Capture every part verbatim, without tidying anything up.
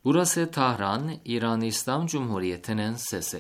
Burası Tahran, İran İslam Cumhuriyeti'nin sesi.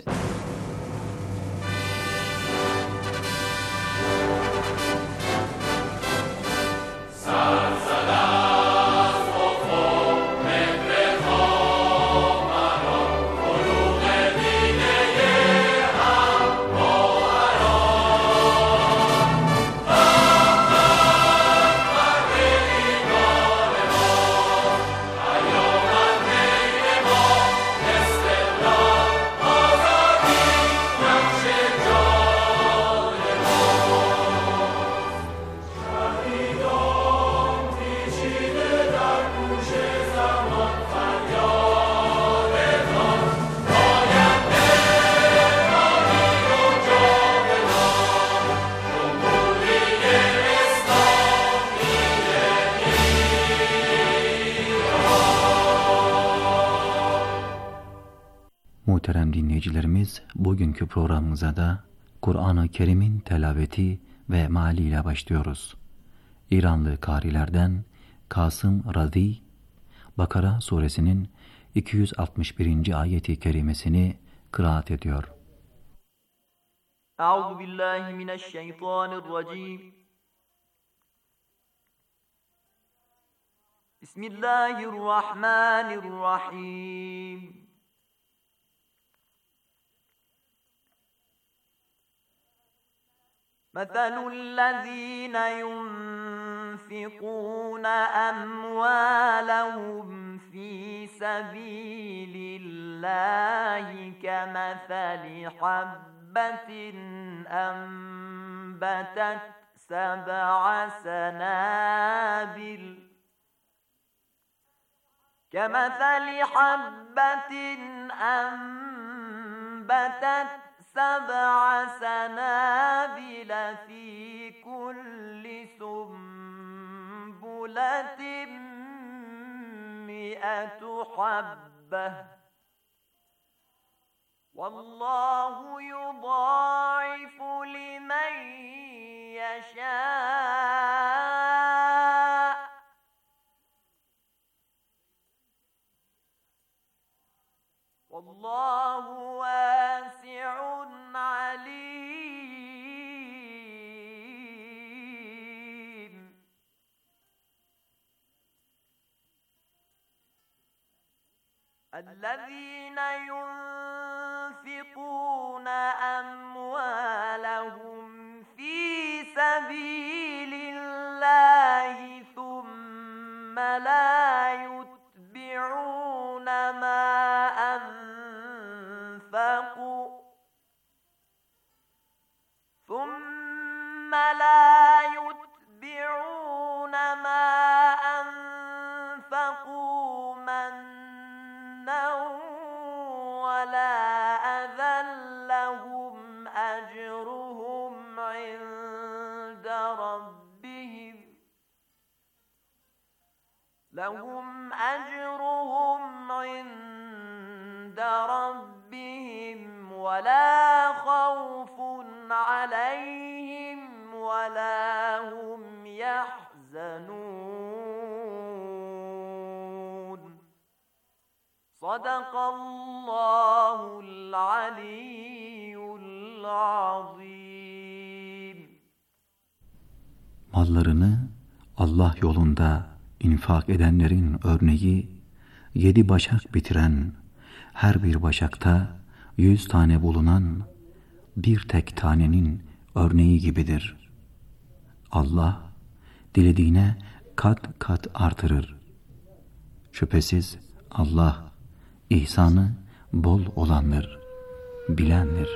Muhterem dinleyicilerimiz, bugünkü programımıza da Kur'an-ı Kerim'in telaveti ve mealiyle başlıyoruz. İranlı karilerden Kasım Radi, Bakara suresinin iki yüz altmış birinci ayeti kerimesini kıraat ediyor. Euzubillahimineşşeytanirracim. Bismillahirrahmanirrahim. مثل الذين ينفقون أموالهم في سبيل الله كمثل حبة أنبتت سبع سنابل كمثل حبة أنبتت سبع سنابل في كل سنبلة مئة حبة والله يضاعف لمن يشاء والله واسع عليم. الذين ينفقون أموالهم في سبيل الله ثم لا يتبعون ما أنفقوا ثم لا يتبعون ما أنفقوا منا ولا أذى لهم أجرهم عند ربهم لهم أجرهم عند ربهم ولا خوف عليهم ولا هم يحزنون. صدق الله العلي العظيم. Mallarını Allah yolunda infak edenlerin örneği, yedi başak bitiren, her bir başakta yüz tane bulunan bir tek tanenin örneği gibidir. Allah dilediğine kat kat artırır. Şüphesiz Allah ihsanı bol olandır, bilendir.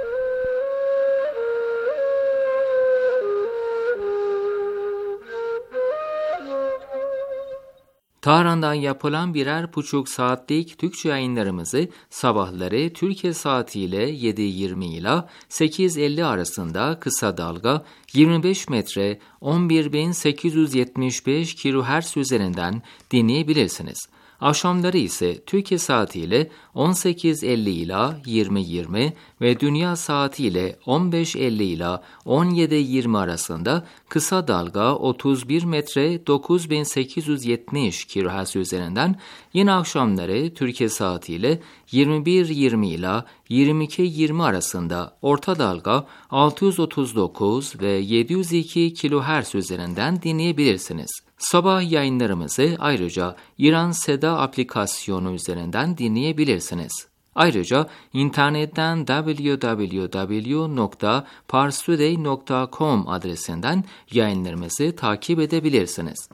Tahran'dan yapılan birer buçuk saatlik Türkçe yayınlarımızı sabahları Türkiye saatiyle yedi yirmi ile sekiz elli arasında kısa dalga yirmi beş metre on bir bin sekiz yüz yetmiş beş kilohertz üzerinden dinleyebilirsiniz. Akşamları ise Türkiye saatiyle on sekiz elli ila yirmi yirmi ve dünya saatiyle on beş elli ila on yedi yirmi arasında kısa dalga otuz bir metre dokuz bin sekiz yüz yetmiş kilohertz üzerinden, yine akşamları Türkiye saatiyle yirmi bir yirmi ila yirmi iki yirmi arasında orta dalga altı yüz otuz dokuz ve yedi yüz iki kilohertz üzerinden dinleyebilirsiniz. Sabah yayınlarımızı ayrıca İran Seda aplikasyonu üzerinden dinleyebilirsiniz. Ayrıca internetten double-u double-u double-u nokta parstoday nokta com adresinden yayınlarımızı takip edebilirsiniz.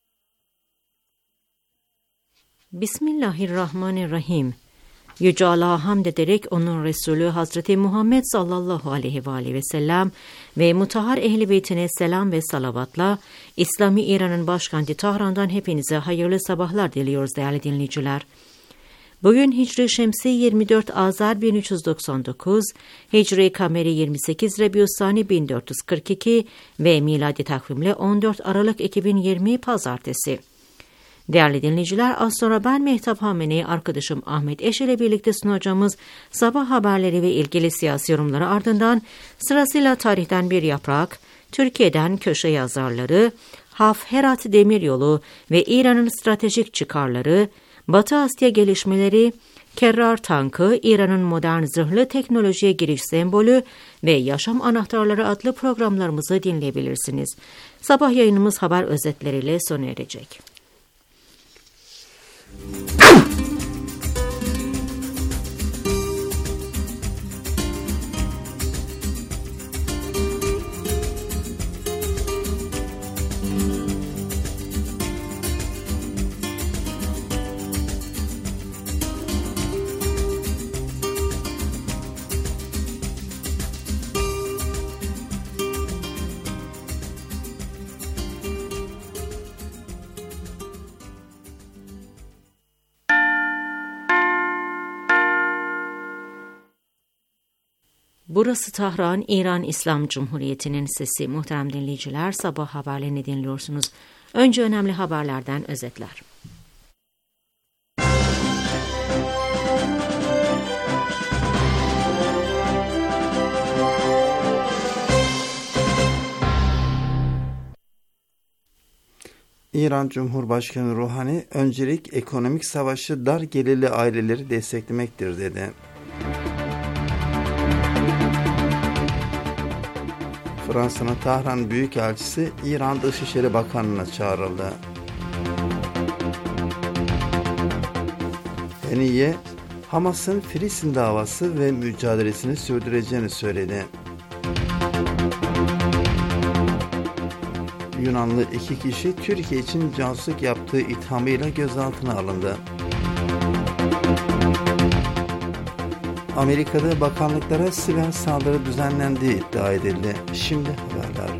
Bismillahirrahmanirrahim. Yüce Allah'a hamd ederek onun Resulü Hazreti Muhammed sallallahu aleyhi ve aleyhi ve sellem ve mutahhar ehl-i beytine selam ve salavatla İslami İran'ın başkenti Tahran'dan hepinize hayırlı sabahlar diliyoruz değerli dinleyiciler. Bugün Hicri Şemsi yirmi dört Azar bin üç yüz doksan dokuz, Hicri Kameri yirmi sekiz Rebiusani bin dört yüz kırk iki ve miladi takvimle on dört Aralık iki bin yirmi Pazartesi. Değerli dinleyiciler, az sonra ben Mehtap Hameni, arkadaşım Ahmet Eş ile birlikte sunacağımız sabah haberleri ve ilgili siyasi yorumları ardından sırasıyla tarihten bir yaprak, Türkiye'den köşe yazarları, Haf-Herat Demiryolu ve İran'ın stratejik çıkarları, Batı Asya gelişmeleri, Kerrar tankı, İran'ın modern zırhlı teknolojiye giriş sembolü ve yaşam anahtarları adlı programlarımızı dinleyebilirsiniz. Sabah yayınımız haber özetleriyle sona erecek. Burası Tahran, İran İslam Cumhuriyeti'nin sesi. Muhterem dinleyiciler, sabah haberlerini dinliyorsunuz. Önce önemli haberlerden özetler. İran Cumhurbaşkanı Ruhani, öncelik ekonomik savaşı dar gelirli aileleri desteklemektir dedi. Fransa'nın Tahran Büyükelçisi İran Dışişleri Bakanlığı'na çağrıldı. Haniye, Hamas'ın Filistin davası ve mücadelesini sürdüreceğini söyledi. Yunanlı iki kişi Türkiye için casusluk yaptığı ithamıyla gözaltına alındı. Amerika'da bakanlıklara siber saldırı düzenlendiği iddia edildi. Şimdi haberler.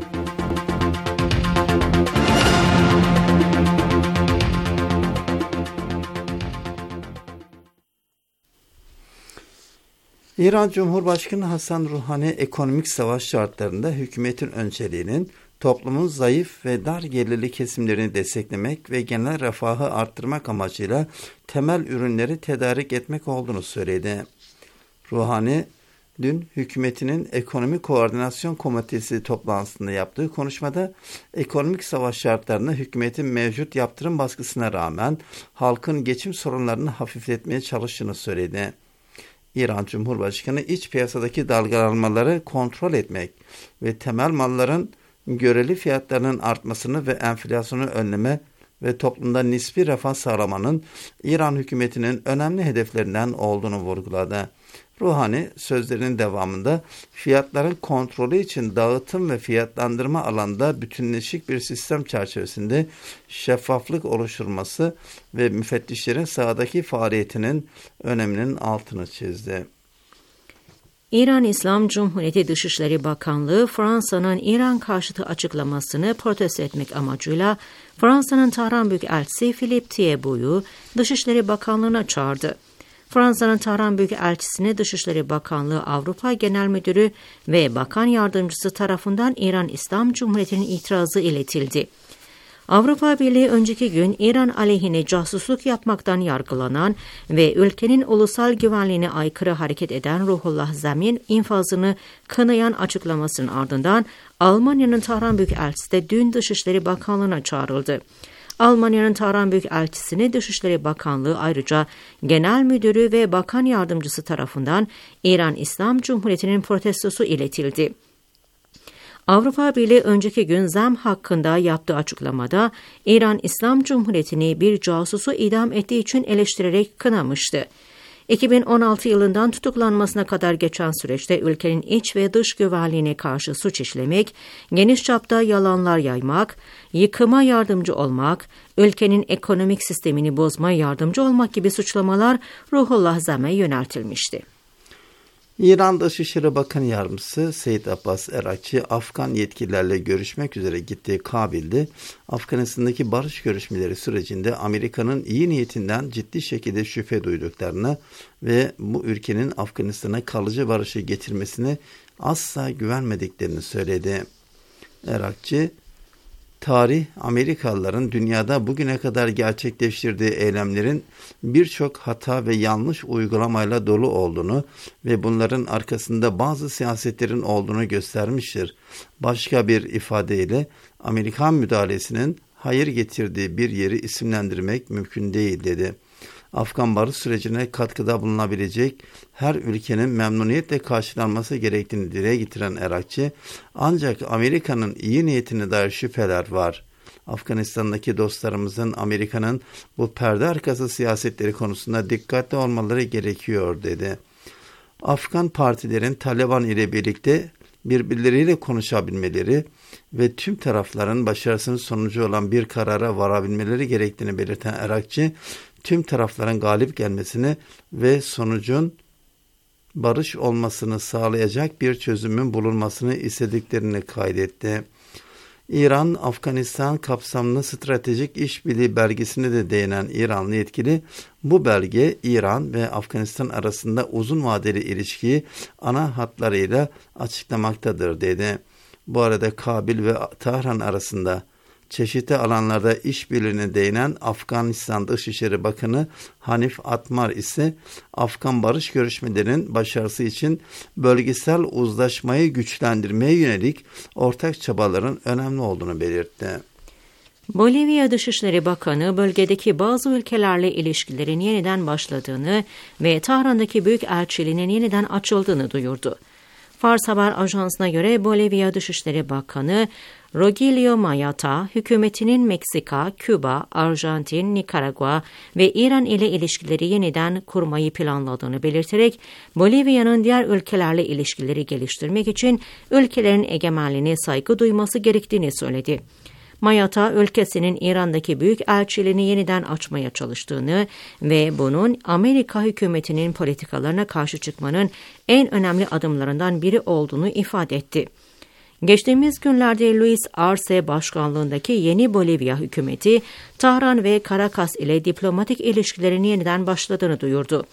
İran Cumhurbaşkanı Hasan Ruhani, ekonomik savaş şartlarında hükümetin önceliğinin toplumun zayıf ve dar gelirli kesimlerini desteklemek ve genel refahı arttırmak amacıyla temel ürünleri tedarik etmek olduğunu söyledi. Ruhani, dün hükümetinin Ekonomi Koordinasyon Komitesi toplantısında yaptığı konuşmada ekonomik savaş şartlarında hükümetin mevcut yaptırım baskısına rağmen halkın geçim sorunlarını hafifletmeye çalıştığını söyledi. İran Cumhurbaşkanı iç piyasadaki dalgalanmaları kontrol etmek ve temel malların göreli fiyatlarının artmasını ve enflasyonu önleme ve toplumda nispi refah sağlamanın İran hükümetinin önemli hedeflerinden olduğunu vurguladı. Ruhani sözlerinin devamında fiyatların kontrolü için dağıtım ve fiyatlandırma alanında bütünleşik bir sistem çerçevesinde şeffaflık oluşturması ve müfettişlerin sahadaki faaliyetinin öneminin altını çizdi. İran İslam Cumhuriyeti Dışişleri Bakanlığı, Fransa'nın İran karşıtı açıklamasını protesto etmek amacıyla Fransa'nın Tahran Büyükelçisi Philippe Thiebou'yu Dışişleri Bakanlığı'na çağırdı. Fransa'nın Tahran Büyükelçisi'ne Dışişleri Bakanlığı Avrupa Genel Müdürü ve Bakan Yardımcısı tarafından İran İslam Cumhuriyeti'nin itirazı iletildi. Avrupa Birliği önceki gün İran aleyhine casusluk yapmaktan yargılanan ve ülkenin ulusal güvenliğine aykırı hareket eden Ruhollah Zemin infazını kınayan açıklamasının ardından Almanya'nın Tahran Büyükelçisi de dün Dışişleri Bakanlığı'na çağrıldı. Almanya'nın Tahran Büyükelçisi'ne Dışişleri Bakanlığı ayrıca Genel Müdürü ve Bakan Yardımcısı tarafından İran İslam Cumhuriyeti'nin protestosu iletildi. Avrupa Birliği önceki gün zam hakkında yaptığı açıklamada İran İslam Cumhuriyeti'ni bir casusu idam ettiği için eleştirerek kınamıştı. iki bin on altı yılından tutuklanmasına kadar geçen süreçte ülkenin iç ve dış güvenliğine karşı suç işlemek, geniş çapta yalanlar yaymak, yıkıma yardımcı olmak, ülkenin ekonomik sistemini bozmaya yardımcı olmak gibi suçlamalar Ruhollah Zemin'e yöneltilmişti. İran Dışişleri Bakanı Yardımcısı Seyyid Abbas Erakçı, Afgan yetkililerle görüşmek üzere gittiği Kabil'de Afganistan'daki barış görüşmeleri sürecinde Amerika'nın iyi niyetinden ciddi şekilde şüphe duyduklarını ve bu ülkenin Afganistan'a kalıcı barışı getirmesine asla güvenmediklerini söyledi. Erakçı, tarih Amerikalıların dünyada bugüne kadar gerçekleştirdiği eylemlerin birçok hata ve yanlış uygulamayla dolu olduğunu ve bunların arkasında bazı siyasetlerin olduğunu göstermiştir. Başka bir ifadeyle Amerikan müdahalesinin hayır getirdiği bir yeri isimlendirmek mümkün değil dedi. Afgan barış sürecine katkıda bulunabilecek her ülkenin memnuniyetle karşılanması gerektiğini dile getiren Erakçı, ancak Amerika'nın iyi niyetine dair şüpheler var. Afganistan'daki dostlarımızın Amerika'nın bu perde arkası siyasetleri konusunda dikkatli olmaları gerekiyor dedi. Afgan partilerin Taliban ile birlikte birbirleriyle konuşabilmeleri ve tüm tarafların başarısının sonucu olan bir karara varabilmeleri gerektiğini belirten Erakçı, tüm tarafların galip gelmesini ve sonucun barış olmasını sağlayacak bir çözümün bulunmasını istediklerini kaydetti. İran, Afganistan kapsamlı stratejik işbirliği belgesine de değinen İranlı yetkili, bu belge İran ve Afganistan arasında uzun vadeli ilişkiyi ana hatlarıyla açıklamaktadır dedi. Bu arada Kabil ve Tahran arasında çeşitli alanlarda işbirliğine değinen Afganistan Dışişleri Bakanı Hanif Atmar ise Afgan barış görüşmelerinin başarısı için bölgesel uzlaşmayı güçlendirmeye yönelik ortak çabaların önemli olduğunu belirtti. Bolivya Dışişleri Bakanı bölgedeki bazı ülkelerle ilişkilerin yeniden başladığını ve Tahran'daki büyükelçiliğinin yeniden açıldığını duyurdu. Fars Haber Ajansı'na göre Bolivya Dışişleri Bakanı Rogelio Mayata, hükümetinin Meksika, Küba, Arjantin, Nikaragua ve İran ile ilişkileri yeniden kurmayı planladığını belirterek, Bolivya'nın diğer ülkelerle ilişkileri geliştirmek için ülkelerin egemenliğine saygı duyması gerektiğini söyledi. Mayata, ülkesinin İran'daki büyükelçiliğini yeniden açmaya çalıştığını ve bunun Amerika hükümetinin politikalarına karşı çıkmanın en önemli adımlarından biri olduğunu ifade etti. Geçtiğimiz günlerde Luis Arce başkanlığındaki yeni Bolivya hükümeti, Tahran ve Caracas ile diplomatik ilişkilerin yeniden başladığını duyurdu.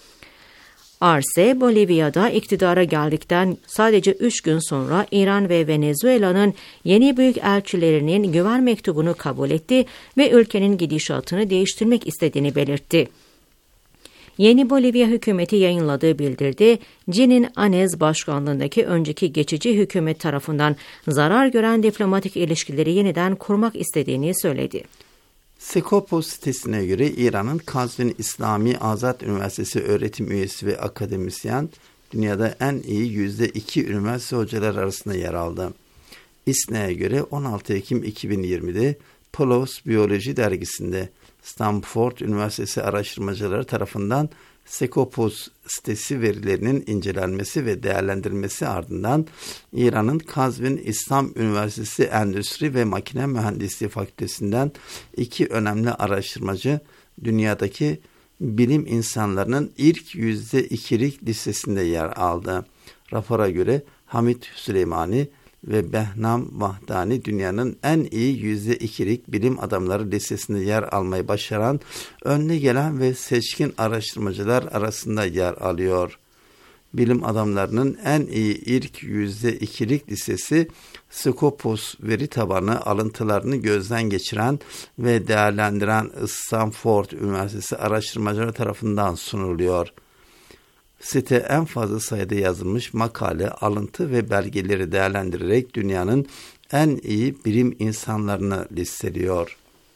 Arce, Bolivya'da iktidara geldikten sadece üç gün sonra İran ve Venezuela'nın yeni büyükelçilerinin güven mektubunu kabul etti ve ülkenin gidişatını değiştirmek istediğini belirtti. Yeni Bolivya hükümeti yayınladığı bildirdi, Jeanine Áñez başkanlığındaki önceki geçici hükümet tarafından zarar gören diplomatik ilişkileri yeniden kurmak istediğini söyledi. Sekopos sitesine göre İran'ın Kazvin İslami Azad Üniversitesi öğretim üyesi ve akademisyen, dünyada en iyi yüzde iki üniversite hocalar arasında yer aldı. İSNA'ya göre on altı Ekim iki bin yirmide PLOS Biyoloji dergisinde Stanford Üniversitesi araştırmacıları tarafından Sekopos sitesi verilerinin incelenmesi ve değerlendirilmesi ardından İran'ın Kazvin İslam Üniversitesi Endüstri ve Makine Mühendisliği Fakültesinden iki önemli araştırmacı dünyadaki bilim insanlarının ilk yüzde ikilik listesinde yer aldı. Rapora göre Hamit Süleymani ve Behnam Vahdani dünyanın en iyi yüzde ikilik bilim adamları listesinde yer almayı başaran önde gelen ve seçkin araştırmacılar arasında yer alıyor. bilim adamlarının en iyi ilk yüzde ikilik listesi Scopus veri tabanı alıntılarını gözden geçiren ve değerlendiren Stanford Üniversitesi araştırmacıları tarafından sunuluyor. Site en fazla sayıda yazılmış makale, alıntı ve belgeleri değerlendirerek dünyanın en iyi bilim insanlarını listeliyor.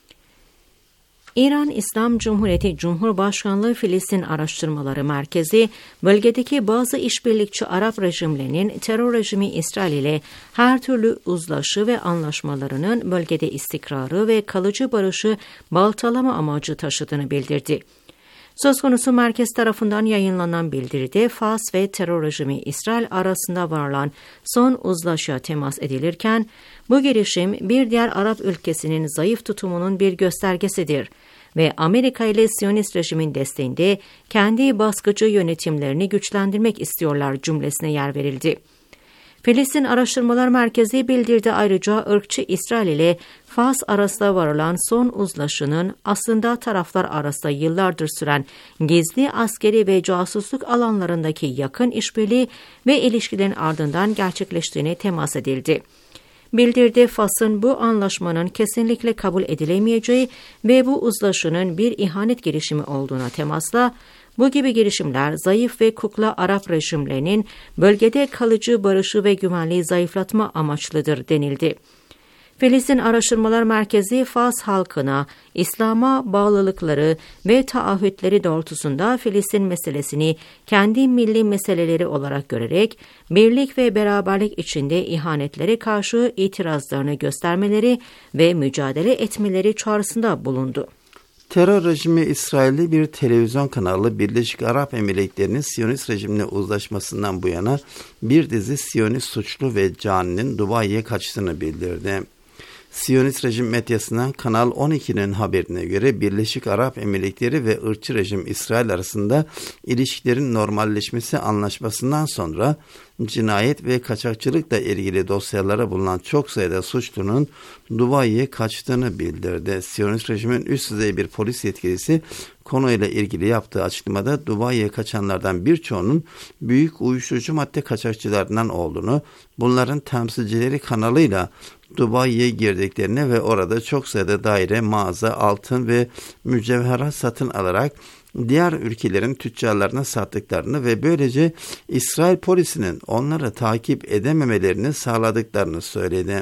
İran İslam Cumhuriyeti Cumhurbaşkanlığı Filistin Araştırmaları Merkezi, bölgedeki bazı işbirlikçi Arap rejimlerinin terör rejimi İsrail ile her türlü uzlaşı ve anlaşmalarının bölgede istikrarı ve kalıcı barışı baltalama amacı taşıdığını bildirdi. Söz konusu merkez tarafından yayınlanan bildiride Fas ve terör rejimi İsrail arasında varılan son uzlaşıya temas edilirken, bu girişim bir diğer Arap ülkesinin zayıf tutumunun bir göstergesidir ve Amerika ile Siyonist rejimin desteğinde kendi baskıcı yönetimlerini güçlendirmek istiyorlar cümlesine yer verildi. Filistin Araştırmalar Merkezi bildirdi ayrıca ırkçı İsrail ile Fas arasında varılan son uzlaşının aslında taraflar arasında yıllardır süren gizli askeri ve casusluk alanlarındaki yakın işbirliği ve ilişkilerin ardından gerçekleştiğine temas edildi. Bildirdi Fas'ın bu anlaşmanın kesinlikle kabul edilemeyeceği ve bu uzlaşının bir ihanet girişimi olduğuna temasla, bu gibi girişimler zayıf ve kukla Arap rejimlerinin bölgede kalıcı barışı ve güvenliği zayıflatma amaçlıdır denildi. Filistin Araştırmalar Merkezi Fas halkına İslam'a bağlılıkları ve taahhütleri doğrultusunda Filistin meselesini kendi milli meseleleri olarak görerek birlik ve beraberlik içinde ihanetlere karşı itirazlarını göstermeleri ve mücadele etmeleri çağrısında bulundu. Terör rejimi İsrailli bir televizyon kanalı Birleşik Arap Emirlikleri'nin Siyonist rejimle uzlaşmasından bu yana bir dizi Siyonist suçlu ve caninin Dubai'ye kaçtığını bildirdi. Siyonist rejim medyasından Kanal on iki'nin haberine göre Birleşik Arap Emirlikleri ve ırkçı rejim İsrail arasında ilişkilerin normalleşmesi anlaşmasından sonra cinayet ve kaçakçılıkla ilgili dosyalara bulunan çok sayıda suçlunun Dubai'ye kaçtığını bildirdi. Siyonist rejimin üst düzey bir polis yetkilisi konuyla ilgili yaptığı açıklamada Dubai'ye kaçanlardan birçoğunun büyük uyuşturucu madde kaçakçılarından olduğunu, bunların temsilcileri kanalıyla Dubai'ye girdiklerini ve orada çok sayıda daire, mağaza, altın ve mücevherat satın alarak diğer ülkelerin tüccarlarına sattıklarını ve böylece İsrail polisinin onları takip edememelerini sağladıklarını söyledi.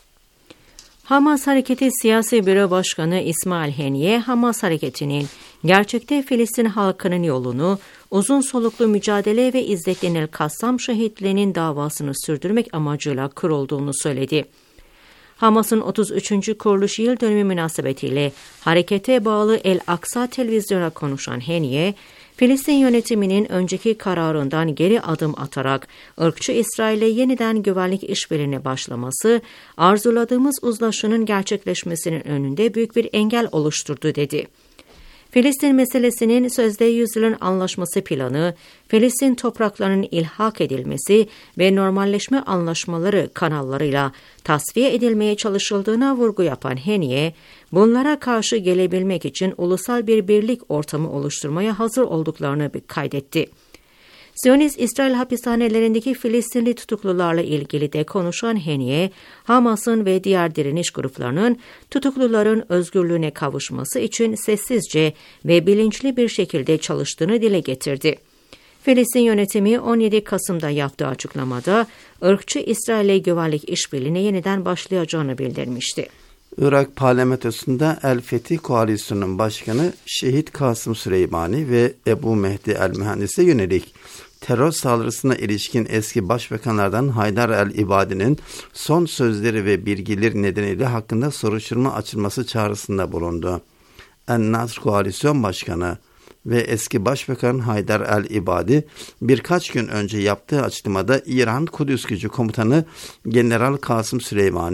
Hamas Hareketi Siyasi Büro Başkanı İsmail Haniye, Hamas Hareketi'nin gerçekte Filistin halkının yolunu, uzun soluklu mücadele ve İzzettin el-Kassam şehitlerinin davasını sürdürmek amacıyla kurulduğunu söyledi. Hamas'ın otuz üçüncü kuruluş yıl dönümü münasebetiyle harekete bağlı El-Aksa televizyona konuşan Haniye, Filistin yönetiminin önceki kararından geri adım atarak ırkçı İsrail'e yeniden güvenlik işbirliğine başlaması, arzuladığımız uzlaşının gerçekleşmesinin önünde büyük bir engel oluşturdu dedi. Filistin meselesinin sözde yüzyılın anlaşması planı, Filistin topraklarının ilhak edilmesi ve normalleşme anlaşmaları kanallarıyla tasfiye edilmeye çalışıldığına vurgu yapan Haniye, bunlara karşı gelebilmek için ulusal bir birlik ortamı oluşturmaya hazır olduklarını kaydetti. Siyonist İsrail hapishanelerindeki Filistinli tutuklularla ilgili de konuşan Haniye, Hamas'ın ve diğer direniş gruplarının tutukluların özgürlüğüne kavuşması için sessizce ve bilinçli bir şekilde çalıştığını dile getirdi. Filistin yönetimi on yedi Kasım'da yaptığı açıklamada ırkçı İsrail'le güvenlik işbirliğine yeniden başlayacağını bildirmişti. Irak parlamentosunda El-Fetih Koalisyonu'nun başkanı Şehit Kasım Süleymani ve Ebu Mehdi el-Mühendis'e yönelik terör saldırısına ilişkin eski başbakanlardan Haydar el-İbadi'nin son sözleri ve bilgileri nedeniyle hakkında soruşturma açılması çağrısında bulundu. En-Nasr Koalisyon Başkanı ve eski Başbakan Haydar el-İbadi birkaç gün önce yaptığı açıklamada İran Kudüs Gücü Komutanı General Kasım Süleymani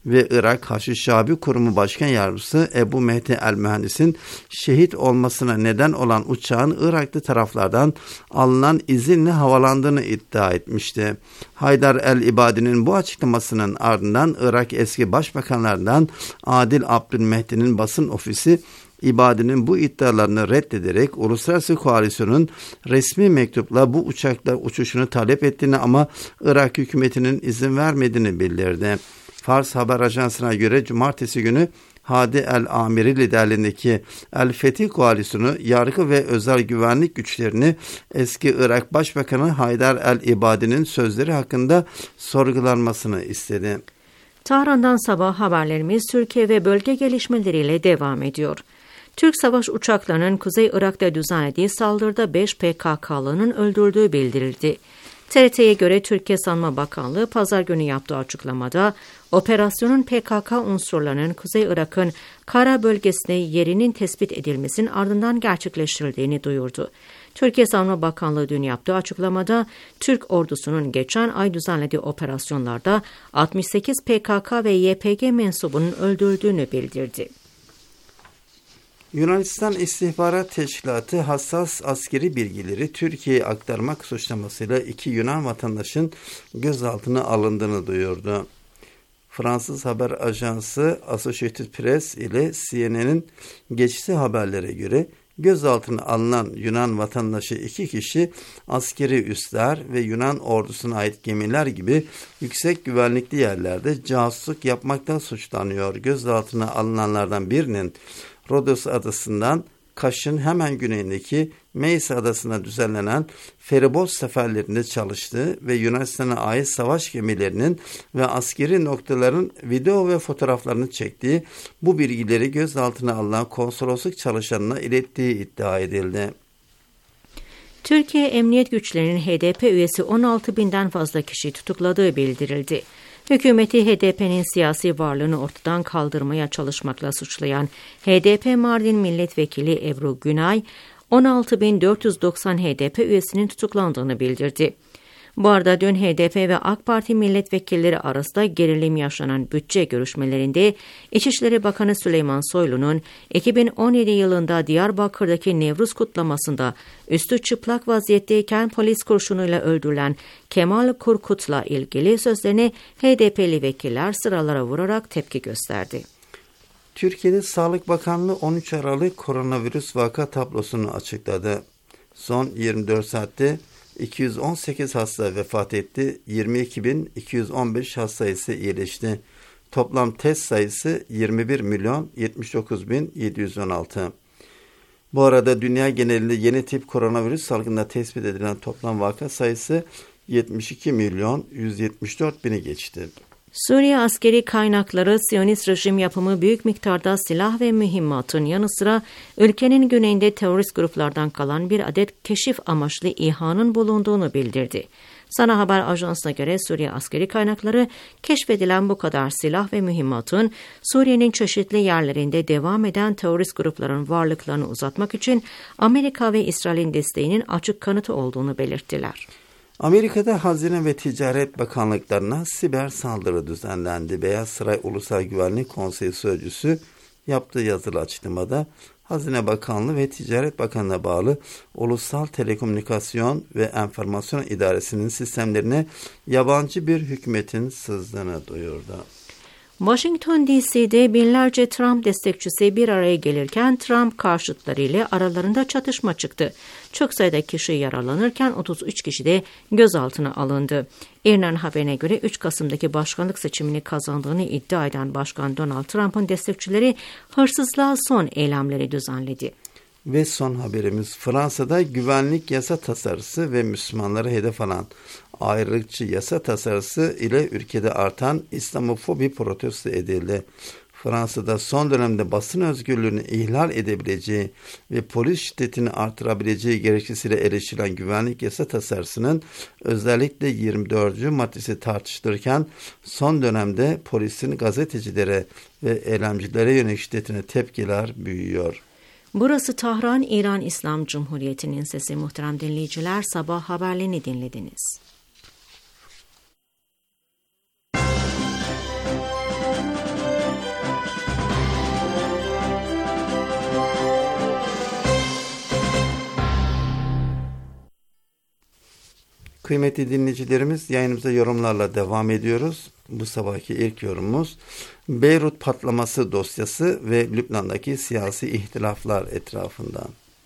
ve Irak Haçlı Şabi Kurumu Başkan Yardımcısı Ebu Mehdi el-Mühendis'in şehit olmasına neden olan uçağın Iraklı taraflardan alınan izinle havalandığını iddia etmişti. Haydar el-İbadi'nin bu açıklamasının ardından Irak eski başbakanlarından Adil Abdülmehdi'nin basın ofisi İbadi'nin bu iddialarını reddederek uluslararası koalisyonun resmi mektupla bu uçaklar uçuşunu talep ettiğini ama Irak hükümetinin izin vermediğini bildirdi. Fars Haber Ajansı'na göre cumartesi günü Hadi el-Amiri liderliğindeki El-Fetih koalisyonu yargı ve özel güvenlik güçlerini eski Irak Başbakanı Haydar el-İbadi'nin sözleri hakkında sorgulanmasını istedi. Tahran'dan sabah haberlerimiz Türkiye ve bölge gelişmeleriyle devam ediyor. Türk savaş uçaklarının Kuzey Irak'ta düzenlediği saldırıda beş P K K'lının öldürüldüğü bildirildi. T R T'ye göre Türkiye Savunma Bakanlığı pazar günü yaptığı açıklamada operasyonun P K K unsurlarının Kuzey Irak'ın Kara bölgesinde yerinin tespit edilmesinin ardından gerçekleştirildiğini duyurdu. Türkiye Savunma Bakanlığı dün yaptığı açıklamada Türk ordusunun geçen ay düzenlediği operasyonlarda altmış sekiz P K K ve Y P G mensubunun öldürüldüğünü bildirdi. Yunanistan İstihbarat Teşkilatı hassas askeri bilgileri Türkiye'ye aktarmak suçlamasıyla iki Yunan vatandaşın gözaltına alındığını duyurdu. Fransız haber ajansı Associated Press ile C N N'in geçtiği haberlere göre gözaltına alınan Yunan vatandaşı iki kişi askeri üsler ve Yunan ordusuna ait gemiler gibi yüksek güvenlikli yerlerde casusluk yapmaktan suçlanıyor. Gözaltına alınanlardan birinin Rodos adasından Kaş'ın hemen güneyindeki Meis adasına düzenlenen feribot seferlerinde çalıştığı ve Yunanistan'a ait savaş gemilerinin ve askeri noktaların video ve fotoğraflarını çektiği, bu bilgileri gözaltına alınan konsolosluk çalışanına ilettiği iddia edildi. Türkiye Emniyet Güçlerinin H D P üyesi on altı binden fazla kişi tutukladığı bildirildi. Hükümeti H D P'nin siyasi varlığını ortadan kaldırmaya çalışmakla suçlayan H D P Mardin Milletvekili Ebru Günay, on altı bin dört yüz doksan H D P üyesinin tutuklandığını bildirdi. Bu arada dün H D P ve AK Parti milletvekilleri arasında gerilim yaşanan bütçe görüşmelerinde İçişleri Bakanı Süleyman Soylu'nun iki bin on yedi yılında Diyarbakır'daki Nevruz kutlamasında üstü çıplak vaziyetteyken polis kurşunuyla öldürülen Kemal Kurkut'la ilgili sözlerine H D P'li vekiller sıralara vurarak tepki gösterdi. Türkiye'de Sağlık Bakanlığı on üç Aralık koronavirüs vaka tablosunu açıkladı. Son yirmi dört saatte iki yüz on sekiz hasta vefat etti, yirmi iki bin iki yüz on beş hasta ise iyileşti. Toplam test sayısı yirmi bir milyon yetmiş dokuz bin yedi yüz on altı. Bu arada dünya genelinde yeni tip koronavirüs salgında tespit edilen toplam vaka sayısı yetmiş iki milyon yüz yetmiş dört bini geçti. Suriye askeri kaynakları Siyonist rejim yapımı büyük miktarda silah ve mühimmatın yanı sıra ülkenin güneyinde terörist gruplardan kalan bir adet keşif amaçlı İHA'nın bulunduğunu bildirdi. Sana Haber Ajansı'na göre Suriye askeri kaynakları keşfedilen bu kadar silah ve mühimmatın Suriye'nin çeşitli yerlerinde devam eden terörist grupların varlıklarını uzatmak için Amerika ve İsrail'in desteğinin açık kanıtı olduğunu belirttiler. Amerika'da Hazine ve Ticaret Bakanlıklarına siber saldırı düzenlendi. Beyaz Saray Ulusal Güvenlik Konseyi Sözcüsü yaptığı yazılı açıklamada Hazine Bakanlığı ve Ticaret Bakanlığı'na bağlı Ulusal Telekomünikasyon ve Enformasyon İdaresi'nin sistemlerine yabancı bir hükümetin sızdığını duyurdu. Washington D C'de binlerce Trump destekçisi bir araya gelirken Trump karşıtlarıyla aralarında çatışma çıktı. Çok sayıda kişi yaralanırken otuz üç kişi de gözaltına alındı. İ N N haberine göre üç Kasım'daki başkanlık seçimini kazandığını iddia eden Başkan Donald Trump'ın destekçileri hırsızlığa son eylemleri düzenledi. Ve son haberimiz Fransa'da güvenlik yasa tasarısı ve Müslümanlara hedef alan ayrılıkçı yasa tasarısı ile ülkede artan İslamofobi protesto edildi. Fransa'da son dönemde basın özgürlüğünü ihlal edebileceği ve polis şiddetini artırabileceği gerekçesiyle eleştirilen güvenlik yasa tasarısının özellikle yirmi dördüncü maddesi tartışılırken son dönemde polisin gazetecilere ve eylemcilere yönelik şiddetine tepkiler büyüyor. Burası Tahran, İran İslam Cumhuriyeti'nin sesi. Muhterem dinleyiciler, sabah haberlerini dinlediniz. Kıymetli dinleyicilerimiz, yayınımıza yorumlarla devam ediyoruz. Bu sabahki ilk yorumumuz Beyrut patlaması dosyası ve Lübnan'daki siyasi ihtilaflar etrafında.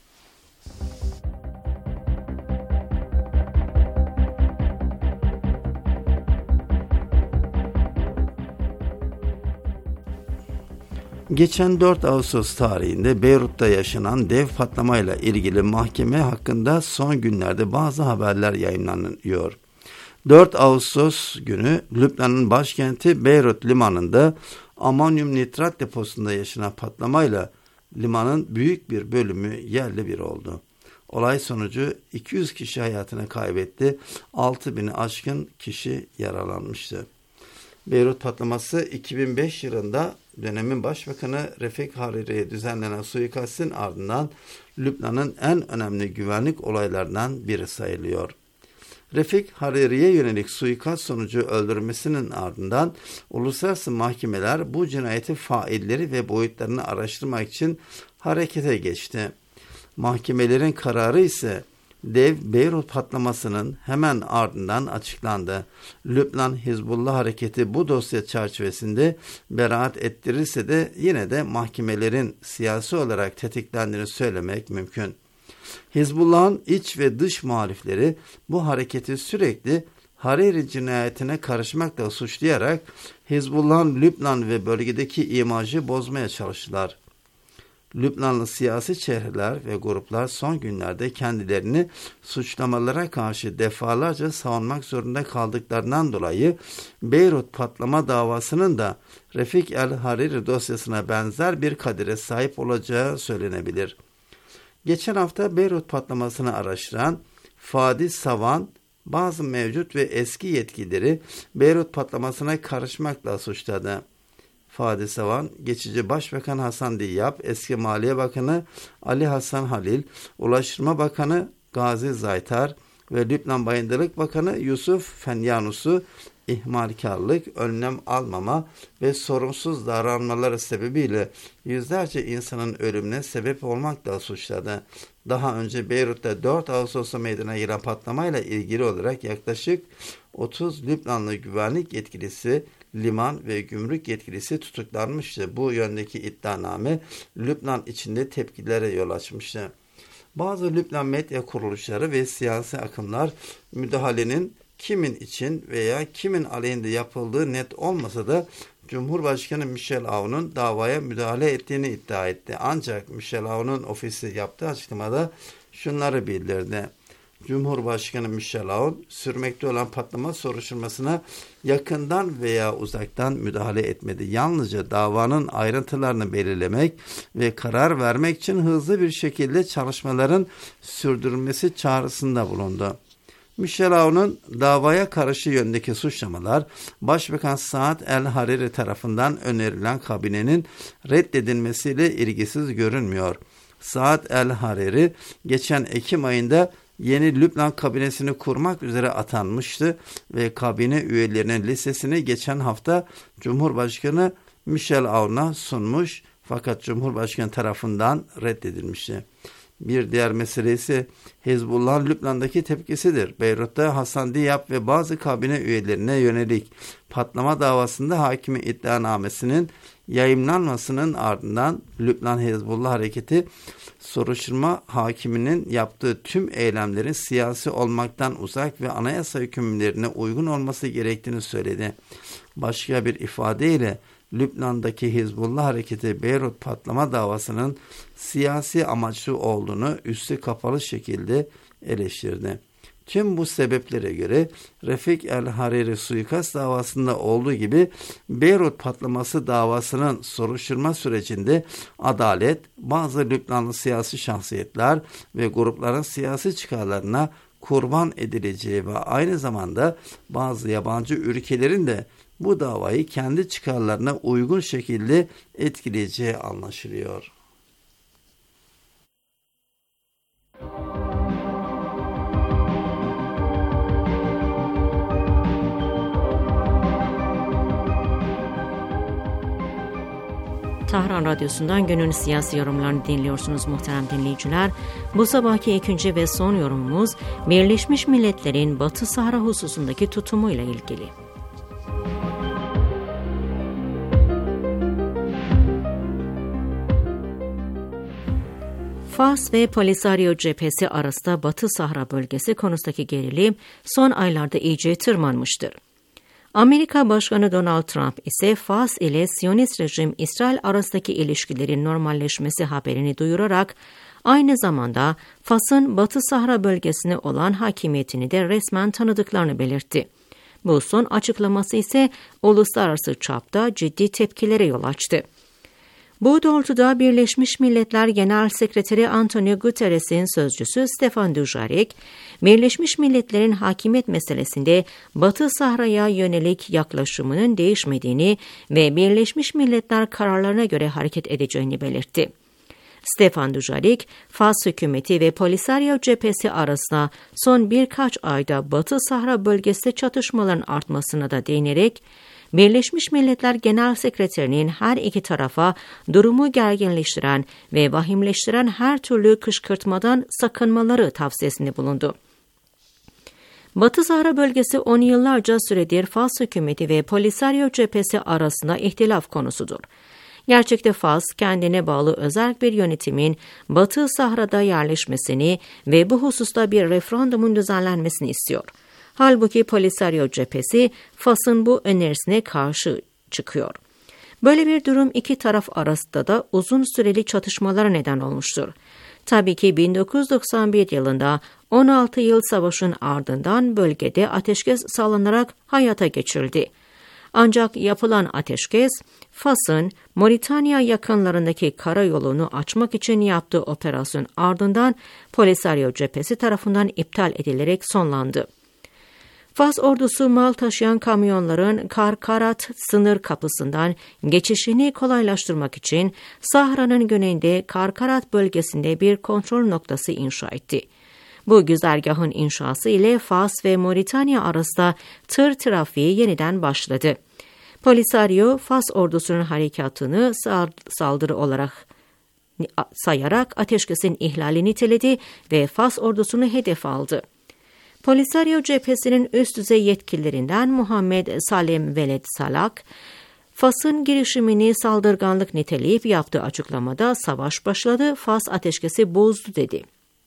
Geçen dört Ağustos tarihinde Beyrut'ta yaşanan dev patlamayla ilgili mahkeme hakkında son günlerde bazı haberler yayınlanıyor. dört Ağustos günü Lübnan'ın başkenti Beyrut limanında amonyum nitrat deposunda yaşanan patlamayla limanın büyük bir bölümü yerle bir oldu. Olay sonucu iki yüz kişi hayatını kaybetti, altı bini aşkın kişi yaralanmıştı. Beyrut patlaması iki bin beş yılında dönemin Başbakanı Refik Hariri'ye düzenlenen suikastin ardından Lübnan'ın en önemli güvenlik olaylarından biri sayılıyor. Refik Hariri'ye yönelik suikast sonucu öldürülmesinin ardından uluslararası mahkemeler bu cinayeti failleri ve boyutlarını araştırmak için harekete geçti. Mahkemelerin kararı ise dev Beyrut patlamasının hemen ardından açıklandı. Lübnan Hizbullah Hareketi bu dosya çerçevesinde beraat ettirirse de yine de mahkemelerin siyasi olarak tetiklendiğini söylemek mümkün. Hizbullah'ın iç ve dış muhalifleri bu hareketi sürekli Hariri cinayetine karışmakla suçlayarak Hizbullah'ın Lübnan ve bölgedeki imajı bozmaya çalıştılar. Lübnanlı siyasi çehreler ve gruplar son günlerde kendilerini suçlamalara karşı defalarca savunmak zorunda kaldıklarından dolayı Beyrut patlama davasının da Refik el-Hariri dosyasına benzer bir kadere sahip olacağı söylenebilir. Geçen hafta Beyrut patlamasını araştıran Fadi Savan, bazı mevcut ve eski yetkilileri Beyrut patlamasına karışmakla suçladı. Fadi Savan, geçici Başbakan Hasan Diyyab, eski Maliye Bakanı Ali Hasan Halil, Ulaştırma Bakanı Gazi Zaytar ve Lübnan Bayındırlık Bakanı Yusuf Fenyanus'u ihmalkarlık, önlem almama ve sorumsuz davranmaları sebebiyle yüzlerce insanın ölümüne sebep olmakla suçladı. Daha önce Beyrut'ta dört Ağustos'ta meydana gelen patlamayla ilgili olarak yaklaşık otuz Lübnanlı güvenlik yetkilisi, liman ve gümrük yetkilisi tutuklanmıştı. Bu yöndeki iddianame Lübnan içinde tepkilere yol açmıştı. Bazı Lübnan medya kuruluşları ve siyasi akımlar müdahalenin kimin için veya kimin aleyhinde yapıldığı net olmasa da Cumhurbaşkanı Michel Aoun'un davaya müdahale ettiğini iddia etti. Ancak Michel Aoun'un ofisi yaptığı açıklamada şunları bildirdi. Cumhurbaşkanı Michel Aoun sürmekte olan patlama soruşturmasına yakından veya uzaktan müdahale etmedi. Yalnızca davanın ayrıntılarını belirlemek ve karar vermek için hızlı bir şekilde çalışmaların sürdürülmesi çağrısında bulundu. Michel Aoun'un davaya karşı yöndeki suçlamalar Başbakan Saad el-Hariri tarafından önerilen kabinenin reddedilmesiyle ilgisiz görünmüyor. Saad el-Hariri geçen Ekim ayında yeni Lübnan kabinesini kurmak üzere atanmıştı ve kabine üyelerinin listesini geçen hafta Cumhurbaşkanı Michel Aoun'a sunmuş fakat Cumhurbaşkanı tarafından reddedilmişti. Bir diğer mesele ise Hizbullah'ın Lübnan'daki tepkisidir. Beyrut'ta Hasan Diyyab ve bazı kabine üyelerine yönelik patlama davasında hakimin iddianamesinin yayımlanmasının ardından Lübnan Hizbullah Hareketi soruşturma hakiminin yaptığı tüm eylemlerin siyasi olmaktan uzak ve anayasa hükümlerine uygun olması gerektiğini söyledi. Başka bir ifadeyle Lübnan'daki Hizbullah Hareketi Beyrut patlama davasının siyasi amaçlı olduğunu üstü kapalı şekilde eleştirdi. Tüm bu sebeplere göre Refik el-Hariri suikast davasında olduğu gibi Beyrut patlaması davasının soruşturma sürecinde adalet, bazı Lübnanlı siyasi şahsiyetler ve grupların siyasi çıkarlarına kurban edileceği ve aynı zamanda bazı yabancı ülkelerin de bu davayı kendi çıkarlarına uygun şekilde etkileyeceği anlaşılıyor. Tahran Radyosu'ndan günün siyasi yorumlarını dinliyorsunuz muhterem dinleyiciler. Bu sabahki ikinci ve son yorumumuz Birleşmiş Milletler'in Batı Sahra hususundaki tutumuyla ilgili. Fas ve Polisario cephesi arasında Batı Sahra bölgesi konusundaki gerilim son aylarda iyice tırmanmıştır. Amerika Başkanı Donald Trump ise Fas ile Siyonist rejim İsrail arasındaki ilişkilerin normalleşmesi haberini duyurarak aynı zamanda Fas'ın Batı Sahra bölgesine olan hakimiyetini de resmen tanıdıklarını belirtti. Bu son açıklaması ise uluslararası çapta ciddi tepkilere yol açtı. Bu doğrultuda Birleşmiş Milletler Genel Sekreteri Antonio Guterres'in sözcüsü Stefan Dujarric, Birleşmiş Milletler'in hakimiyet meselesinde Batı Sahra'ya yönelik yaklaşımının değişmediğini ve Birleşmiş Milletler kararlarına göre hareket edeceğini belirtti. Stefan Dujarric, Fas hükümeti ve Polisario cephesi arasında son birkaç ayda Batı Sahra bölgesinde çatışmaların artmasına da değinerek, Birleşmiş Milletler Genel Sekreterinin her iki tarafa durumu gerginleştiren ve vahimleştiren her türlü kışkırtmadan sakınmaları tavsiyesinde bulundu. Batı Sahra bölgesi on yıllarca süredir Fas hükümeti ve Polisario cephesi arasında ihtilaf konusudur. Gerçekte Fas, kendine bağlı özerk bir yönetimin Batı Sahra'da yerleşmesini ve bu hususta bir referandumun düzenlenmesini istiyor. Halbuki Polisario cephesi Fas'ın bu önerisine karşı çıkıyor. Böyle bir durum iki taraf arasında da uzun süreli çatışmalara neden olmuştur. Tabii ki bin dokuz yüz doksan bir yılında on altı yıl savaşın ardından bölgede ateşkes sağlanarak hayata geçirildi. Ancak yapılan ateşkes, Fas'ın Moritanya yakınlarındaki karayolunu açmak için yaptığı operasyon ardından Polisario cephesi tarafından iptal edilerek sonlandı. Fas ordusu mal taşıyan kamyonların Karkarat sınır kapısından geçişini kolaylaştırmak için Sahra'nın güneyinde Karkarat bölgesinde bir kontrol noktası inşa etti. Bu güzergahın inşası ile Fas ve Moritanya arasında tır trafiği yeniden başladı. Polisario, Fas ordusunun harekatını saldırı olarak sayarak ateşkesin ihlali niteledi ve Fas ordusunu hedef aldı. Polisario cephesinin üst düzey yetkililerinden Muhammed Salem Veled Salak, Fas'ın girişimini saldırganlık niteleyip yaptığı açıklamada savaş başladı, Fas ateşkesi bozdu dedi.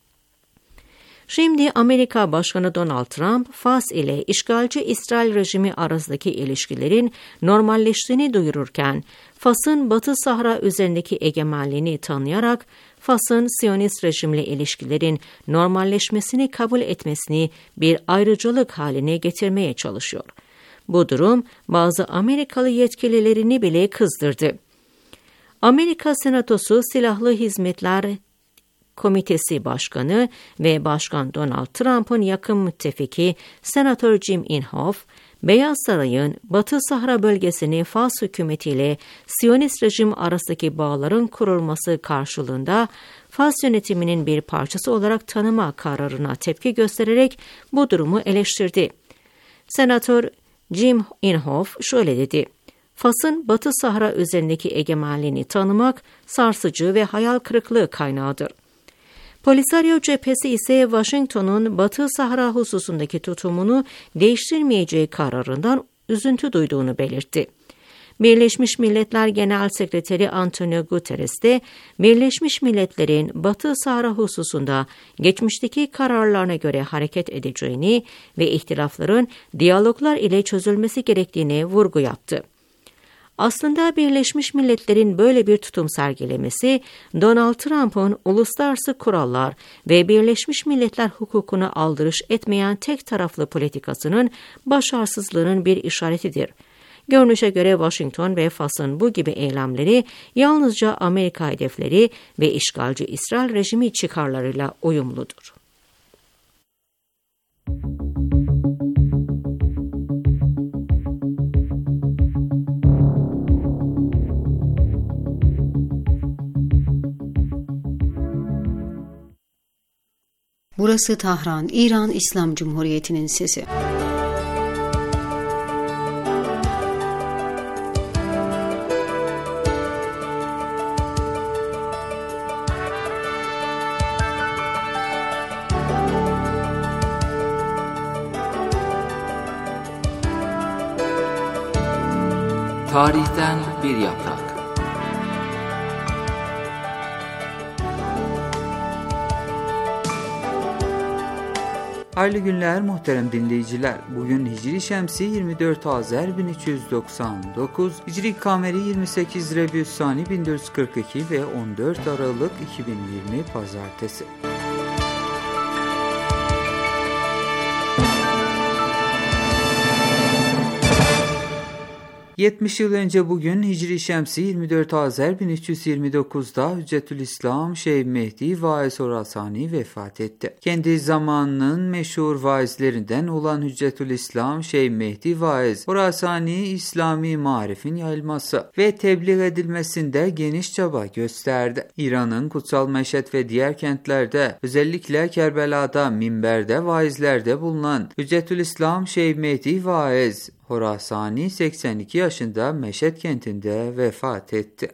Şimdi Amerika Başkanı Donald Trump, Fas ile işgalci İsrail rejimi arasındaki ilişkilerin normalleştiğini duyururken, Fas'ın Batı Sahra üzerindeki egemenliğini tanıyarak, Fas'ın Siyonist rejimle ilişkilerin normalleşmesini kabul etmesini bir ayrıcalık haline getirmeye çalışıyor. Bu durum bazı Amerikalı yetkililerini bile kızdırdı. Amerika Senatosu Silahlı Hizmetler Komitesi Başkanı ve Başkan Donald Trump'ın yakın müttefiki Senatör Jim Inhofe, Beyaz Saray'ın Batı Sahra bölgesini Fas hükümetiyle Siyonist rejim arasındaki bağların kurulması karşılığında Fas yönetiminin bir parçası olarak tanıma kararına tepki göstererek bu durumu eleştirdi. Senatör Jim Inhofe şöyle dedi: Fas'ın Batı Sahra üzerindeki egemenliğini tanımak sarsıcı ve hayal kırıklığı kaynağıdır. Polisario cephesi ise Washington'un Batı Sahra hususundaki tutumunu değiştirmeyeceği kararından üzüntü duyduğunu belirtti. Birleşmiş Milletler Genel Sekreteri Antonio Guterres de Birleşmiş Milletler'in Batı Sahra hususunda geçmişteki kararlarına göre hareket edeceğini ve ihtilafların diyaloglar ile çözülmesi gerektiğine vurgu yaptı. Aslında Birleşmiş Milletler'in böyle bir tutum sergilemesi, Donald Trump'ın uluslararası kurallar ve Birleşmiş Milletler hukukuna aldırış etmeyen tek taraflı politikasının başarısızlığının bir işaretidir. Görünüşe göre Washington ve Fas'ın bu gibi eylemleri yalnızca Amerika hedefleri ve işgalci İsrail rejimi çıkarlarıyla uyumludur. Burası Tahran, İran İslam Cumhuriyeti'nin sesi. Tarihten bir yaprak. Hayırlı günler muhterem dinleyiciler. Bugün Hicri Şemsi yirmi dört Azer bin üç yüz doksan dokuz, Hicri Kameri yirmi sekiz Rebiüssani bin dört yüz kırk iki ve on dört Aralık iki bin yirmi Pazartesi. yetmiş yıl önce bugün Hicri Şemsi yirmi dört Azer bin üç yüz yirmi dokuzda Hüccetülislam Şeyh Mehdi Vaiz Horasani vefat etti. Kendi zamanının meşhur vaizlerinden olan Hüccetülislam Şeyh Mehdi Vaiz Horasani, İslami marifin yayılması ve tebliğ edilmesinde geniş çaba gösterdi. İran'ın Kutsal Meşhed ve diğer kentlerde, özellikle Kerbela'da minberde vaizlerde bulunan Hüccetülislam Şeyh Mehdi Vaiz Horasani seksen iki yaşında Meşhed kentinde vefat etti.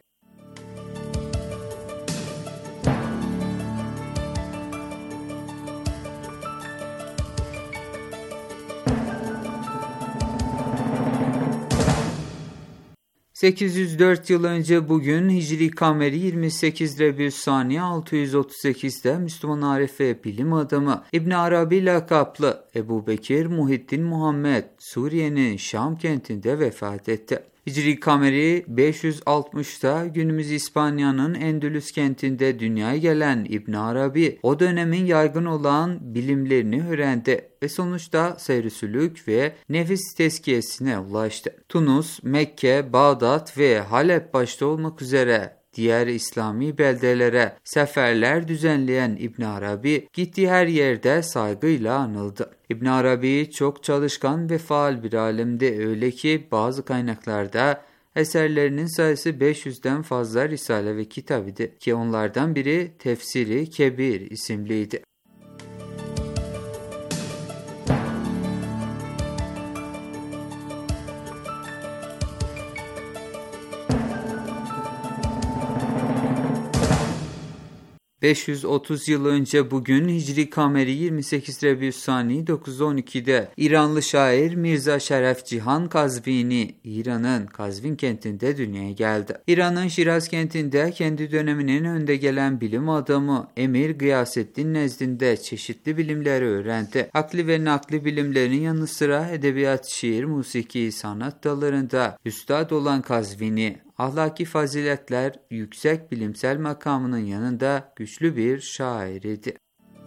sekiz yüz dört yıl önce bugün Hicri Kameri yirmi sekiz Rebiüssani altı yüz otuz sekizde Müslüman arif ve bilim adamı İbn Arabi lakaplı Ebu Bekir Muhiddin Muhammed Suriye'nin Şam kentinde vefat etti. Hicri Kameri beş yüz altmışta günümüz İspanya'nın Endülüs kentinde dünyaya gelen İbn Arabi o dönemin yaygın olan bilimlerini öğrendi ve sonuçta seyr-i sülük ve nefis tezkiyesine ulaştı. Tunus, Mekke, Bağdat ve Halep başta olmak üzere diğer İslami beldelere seferler düzenleyen İbn Arabi gittiği her yerde saygıyla anıldı. İbn Arabi çok çalışkan ve faal bir alimdi, öyle ki bazı kaynaklarda eserlerinin sayısı beş yüzden fazla risale ve kitap idi ki onlardan biri Tefsiri Kebir isimliydi. beş yüz otuz yıl önce bugün Hicri Kameri yirmi sekiz Rebiüssani dokuz yüz on ikide İranlı şair Mirza Şeref Cihan Kazvini İran'ın Kazvin kentinde dünyaya geldi. İran'ın Şiraz kentinde kendi döneminin önde gelen bilim adamı Emir Gıyasettin nezdinde çeşitli bilimleri öğrendi. Akli ve nakli bilimlerin yanı sıra edebiyat, şiir, musiki, sanat dallarında üstad olan Kazvini, ahlaki faziletler, yüksek bilimsel makamının yanında güçlü bir şair idi.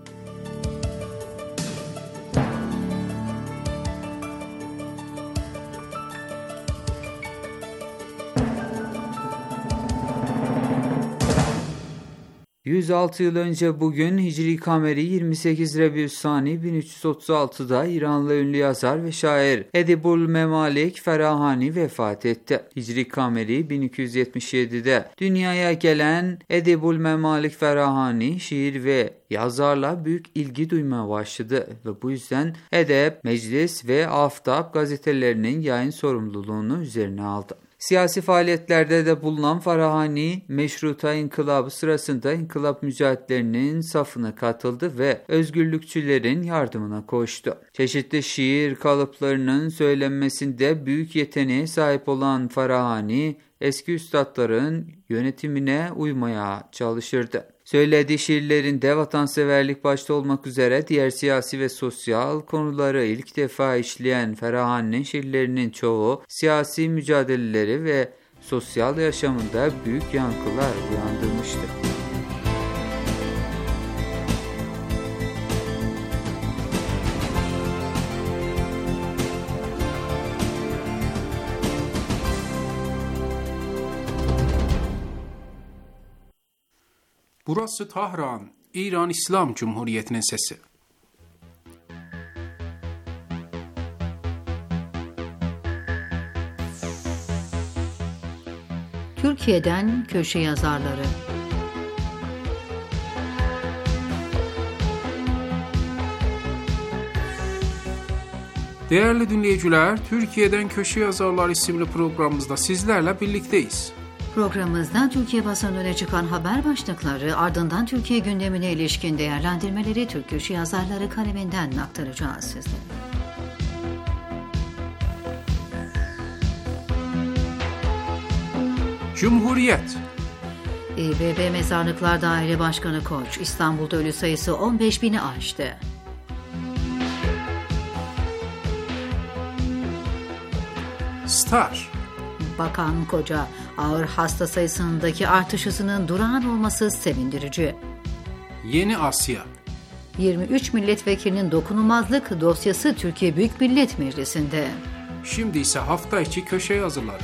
yüz altı yıl önce bugün Hicri Kameri yirmi sekiz Rebiüssani bin üç yüz otuz altıda İranlı ünlü yazar ve şair Edibul Memalik Ferahani vefat etti. Hicri Kameri bin iki yüz yetmiş yedide dünyaya gelen Edibul Memalik Ferahani şiir ve yazarla büyük ilgi duymaya başladı ve bu yüzden Edep, Meclis ve Aftap gazetelerinin yayın sorumluluğunu üzerine aldı. Siyasi faaliyetlerde de bulunan Ferahani, Meşruta İnkılabı sırasında inkılap mücahitlerinin safına katıldı ve özgürlükçülerin yardımına koştu. Çeşitli şiir kalıplarının söylenmesinde büyük yeteneğe sahip olan Ferahani, eski üstadların yönetimine uymaya çalışırdı. Söylediği şiirlerinde vatanseverlik başta olmak üzere diğer siyasi ve sosyal konuları ilk defa işleyen Ferahani'nin şiirlerinin çoğu siyasi mücadeleleri ve sosyal yaşamında büyük yankılar uyandırmıştır. Burası Tahran, İran İslam Cumhuriyeti'nin sesi. Türkiye'den köşe yazarları. Değerli dinleyiciler, Türkiye'den Köşe Yazarlar isimli programımızda sizlerle birlikteyiz. Programımızda Türkiye basınında öne çıkan haber başlıkları, ardından Türkiye gündemine ilişkin değerlendirmeleri Türk köşe yazarları kaleminden aktaracağız sizlere. Cumhuriyet. İBB Mezarlıklar Daire Başkanı Koç, İstanbul'da ölü sayısı on beş bini aştı. Star. Bakan Koca, ağır hasta sayısındaki artış hızının durağan olması sevindirici. Yeni Asya. yirmi üç milletvekilinin dokunulmazlık dosyası Türkiye Büyük Millet Meclisi'nde. Şimdi ise hafta içi köşe yazıları.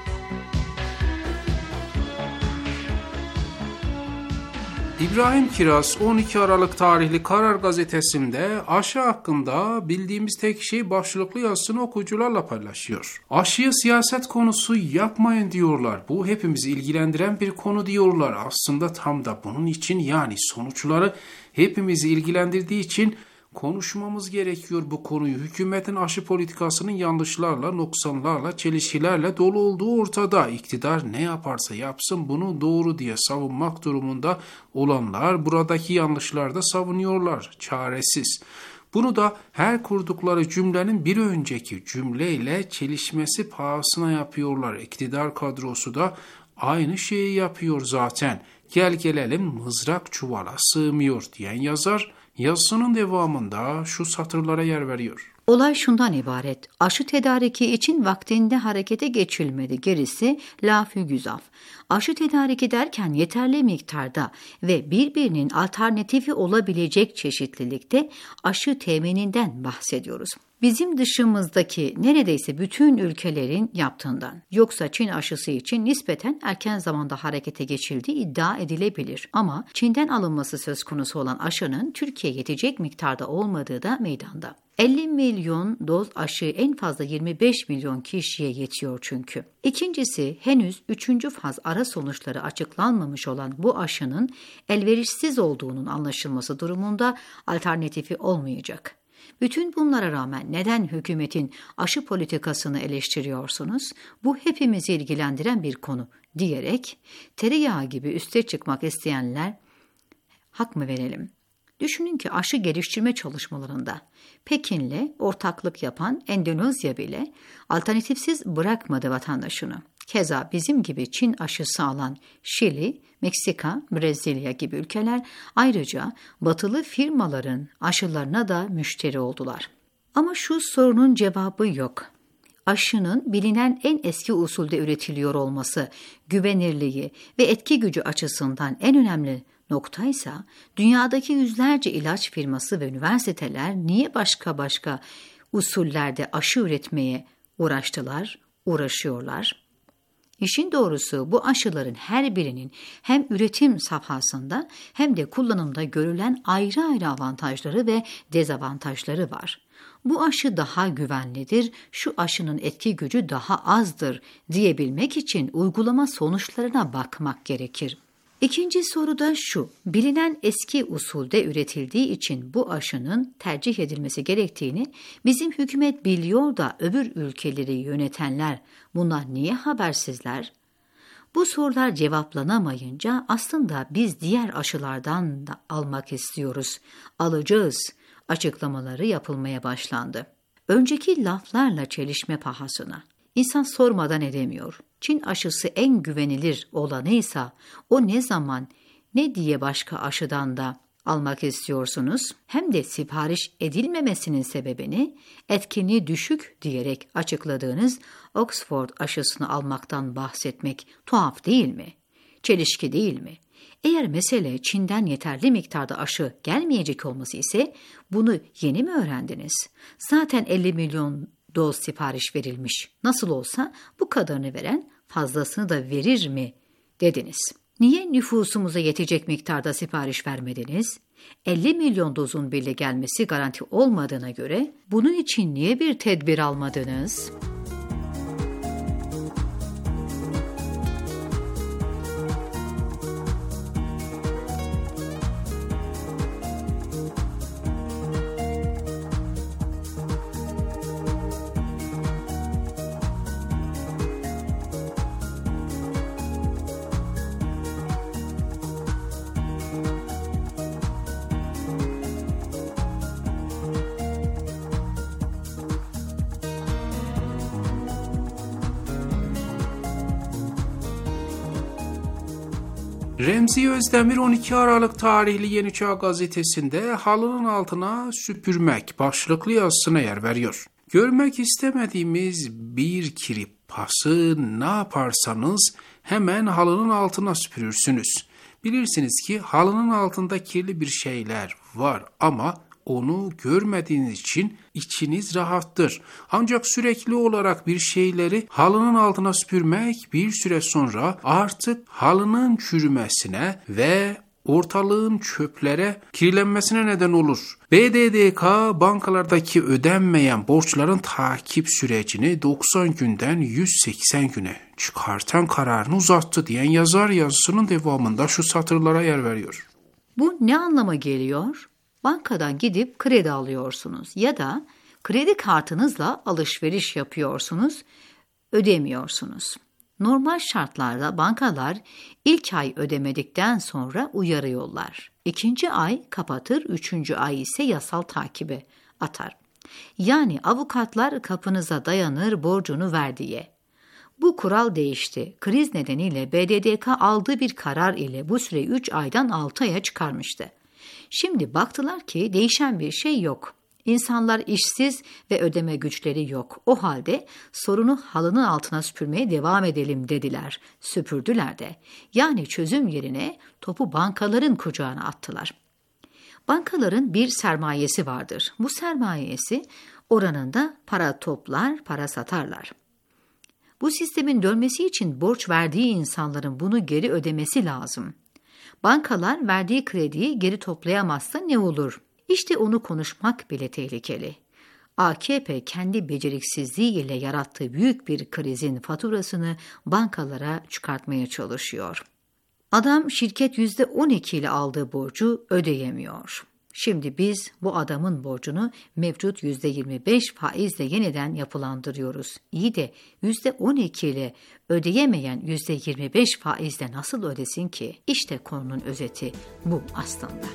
İbrahim Kiraz on iki Aralık tarihli Karar Gazetesi'nde aşı hakkında bildiğimiz tek şey başlıklı yazısını okuyucularla paylaşıyor. Aşıyı siyaset konusu yapmayın diyorlar. Bu hepimizi ilgilendiren bir konu diyorlar. Aslında tam da bunun için, yani sonuçları hepimizi ilgilendirdiği için konuşmamız gerekiyor bu konuyu. Hükümetin aşı politikasının yanlışlarla, noksanlarla, çelişkilerle dolu olduğu ortada. İktidar ne yaparsa yapsın bunu doğru diye savunmak durumunda olanlar buradaki yanlışları da savunuyorlar. Çaresiz. Bunu da her kurdukları cümlenin bir önceki cümleyle çelişmesi pahasına yapıyorlar. İktidar kadrosu da aynı şeyi yapıyor zaten. Gel gelelim mızrak çuvala sığmıyor diyen yazar yazısının devamında şu satırlara yer veriyor. Olay şundan ibaret. Aşı tedariki için vaktinde harekete geçilmedi. Gerisi laf-ı güzaf. Aşı tedariki derken yeterli miktarda ve birbirinin alternatifi olabilecek çeşitlilikte aşı temininden bahsediyoruz. Bizim dışımızdaki neredeyse bütün ülkelerin yaptığından. Yoksa Çin aşısı için nispeten erken zamanda harekete geçildiği iddia edilebilir. Ama Çin'den alınması söz konusu olan aşının Türkiye'ye yetecek miktarda olmadığı da meydanda. elli milyon doz aşı en fazla yirmi beş milyon kişiye yetiyor çünkü. İkincisi, henüz üçüncü faz ara sonuçları açıklanmamış olan bu aşının elverişsiz olduğunun anlaşılması durumunda alternatifi olmayacak. Bütün bunlara rağmen neden hükümetin aşı politikasını eleştiriyorsunuz? Bu hepimizi ilgilendiren bir konu diyerek tereyağı gibi üste çıkmak isteyenler hak mı verelim? Düşünün ki aşı geliştirme çalışmalarında Pekin'le ortaklık yapan Endonezya bile alternatifsiz bırakmadı vatandaşını. Keza bizim gibi Çin aşısı alan Şili, Meksika, Brezilya gibi ülkeler ayrıca batılı firmaların aşılarına da müşteri oldular. Ama şu sorunun cevabı yok. Aşının bilinen en eski usulde üretiliyor olması, güvenirliği ve etki gücü açısından en önemli noktaysa, dünyadaki yüzlerce ilaç firması ve üniversiteler niye başka başka usullerde aşı üretmeye uğraştılar, uğraşıyorlar? İşin doğrusu bu aşıların her birinin hem üretim safhasında hem de kullanımda görülen ayrı ayrı avantajları ve dezavantajları var. Bu aşı daha güvenlidir, şu aşının etki gücü daha azdır diyebilmek için uygulama sonuçlarına bakmak gerekir. İkinci soru da şu, bilinen eski usulde üretildiği için bu aşının tercih edilmesi gerektiğini bizim hükümet biliyor da öbür ülkeleri yönetenler bundan niye habersizler? Bu sorular cevaplanamayınca aslında biz diğer aşılardan da almak istiyoruz, alacağız açıklamaları yapılmaya başlandı. Önceki laflarla çelişme pahasına. İnsan sormadan edemiyor. Çin aşısı en güvenilir olanıysa o ne zaman ne diye başka aşıdan da almak istiyorsunuz? Hem de sipariş edilmemesinin sebebini etkinliği düşük diyerek açıkladığınız Oxford aşısını almaktan bahsetmek tuhaf değil mi? Çelişki değil mi? Eğer mesele Çin'den yeterli miktarda aşı gelmeyecek olması ise bunu yeni mi öğrendiniz? Zaten elli milyon doz sipariş verilmiş. Nasıl olsa bu kadarını veren fazlasını da verir mi dediniz. Niye nüfusumuza yetecek miktarda sipariş vermediniz? elli milyon dozun bile gelmesi garanti olmadığına göre bunun için niye bir tedbir almadınız? Remzi Özdemir on iki Aralık tarihli Yeni Çağ gazetesinde halının altına süpürmek başlıklı yazısına yer veriyor. Görmek istemediğimiz bir kirli pası ne yaparsanız hemen halının altına süpürürsünüz. Bilirsiniz ki halının altında kirli bir şeyler var ama onu görmediğiniz için içiniz rahattır. Ancak sürekli olarak bir şeyleri halının altına süpürmek bir süre sonra artık halının çürümesine ve ortalığın çöplere kirlenmesine neden olur. B D D K bankalardaki ödenmeyen borçların takip sürecini doksan günden yüz seksen güne çıkartan kararını uzattı diyen yazar yazısının devamında şu satırlara yer veriyor. Bu ne anlama geliyor? Bankadan gidip kredi alıyorsunuz ya da kredi kartınızla alışveriş yapıyorsunuz, ödemiyorsunuz. Normal şartlarda bankalar ilk ay ödemedikten sonra uyarıyorlar. İkinci ay kapatır, üçüncü ay ise yasal takibe atar. Yani avukatlar kapınıza dayanır borcunu ver diye. Bu kural değişti. Kriz nedeniyle B D D K aldığı bir karar ile bu süreyi üç aydan altı aya çıkarmıştı. Şimdi baktılar ki değişen bir şey yok. İnsanlar işsiz ve ödeme güçleri yok. O halde sorunu halının altına süpürmeye devam edelim dediler. Süpürdüler de. Yani çözüm yerine topu bankaların kucağına attılar. Bankaların bir sermayesi vardır. Bu sermayesi oranında para toplar, para satarlar. Bu sistemin dönmesi için borç verdiği insanların bunu geri ödemesi lazım. Bankalar verdiği krediyi geri toplayamazsa ne olur? İşte onu konuşmak bile tehlikeli. A K P kendi beceriksizliği ile yarattığı büyük bir krizin faturasını bankalara çıkartmaya çalışıyor. Adam şirket yüzde on iki ile aldığı borcu ödeyemiyor. Şimdi biz bu adamın borcunu mevcut yüzde yirmi beş faizle yeniden yapılandırıyoruz. İyi de yüzde on iki ile ödeyemeyen yüzde yirmi beş faizle nasıl ödesin ki? İşte konunun özeti bu aslında.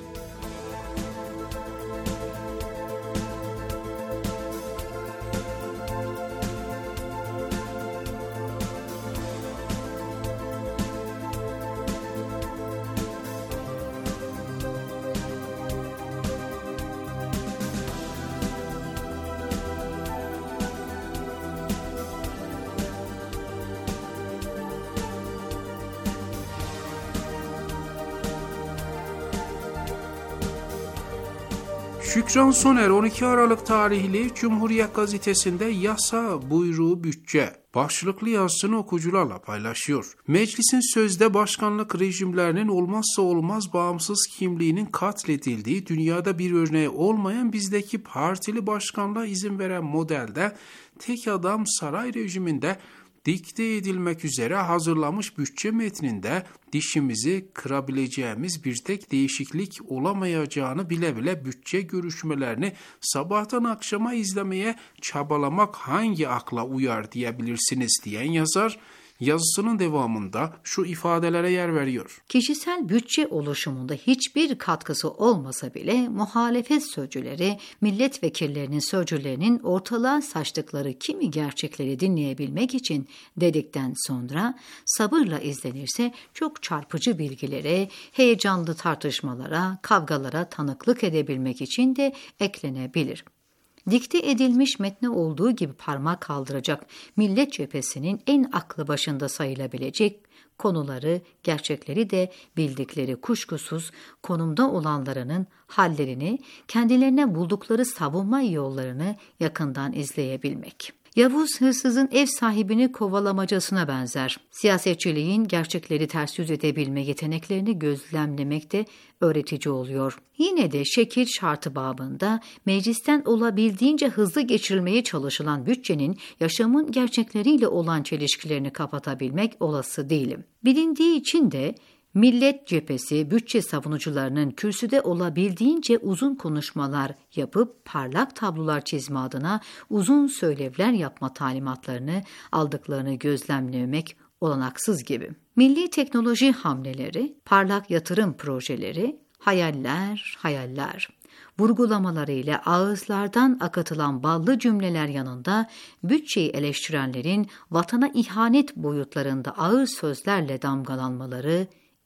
Şükran Soner on iki Aralık tarihli Cumhuriyet gazetesinde yasa buyruğu bütçe başlıklı yazısını okuyucularla paylaşıyor. Meclisin sözde başkanlık rejimlerinin olmazsa olmaz bağımsız kimliğinin katledildiği, dünyada bir örneği olmayan bizdeki partili başkanlığa izin veren modelde tek adam saray rejiminde dikte edilmek üzere hazırlanmış bütçe metninde dişimizi kırabileceğimiz bir tek değişiklik olamayacağını bile bile bütçe görüşmelerini sabahtan akşama izlemeye çabalamak hangi akla uyar diyebilirsiniz diyen yazar, yazısının devamında şu ifadelere yer veriyor. Kişisel bütçe oluşumunda hiçbir katkısı olmasa bile muhalefet sözcüleri, milletvekillerinin sözcülerinin ortalığa saçtıkları kimi gerçekleri dinleyebilmek için dedikten sonra sabırla izlenirse çok çarpıcı bilgilere, heyecanlı tartışmalara, kavgalara tanıklık edebilmek için de eklenebilir. Dikte edilmiş metne olduğu gibi parmak kaldıracak millet cephesinin en aklı başında sayılabilecek konuları, gerçekleri de bildikleri kuşkusuz konumda olanlarının hallerini, kendilerine buldukları savunma yollarını yakından izleyebilmek. Yavuz hırsızın ev sahibini kovalamacasına benzer. Siyasetçiliğin gerçekleri ters yüz edebilme yeteneklerini gözlemlemek de öğretici oluyor. Yine de şekil şartı babında meclisten olabildiğince hızlı geçirilmeye çalışılan bütçenin yaşamın gerçekleriyle olan çelişkilerini kapatabilmek olası değilim. Bilindiği için de millet cephesi bütçe savunucularının kürsüde olabildiğince uzun konuşmalar yapıp parlak tablolar çizme adına uzun söylevler yapma talimatlarını aldıklarını gözlemlemek olanaksız gibi. Milli teknoloji hamleleri, parlak yatırım projeleri, hayaller, hayaller. Vurgulamalarıyla ağızlardan akatılan ballı cümleler yanında bütçeyi eleştirenlerin vatana ihanet boyutlarında ağır sözlerle damgalanmaları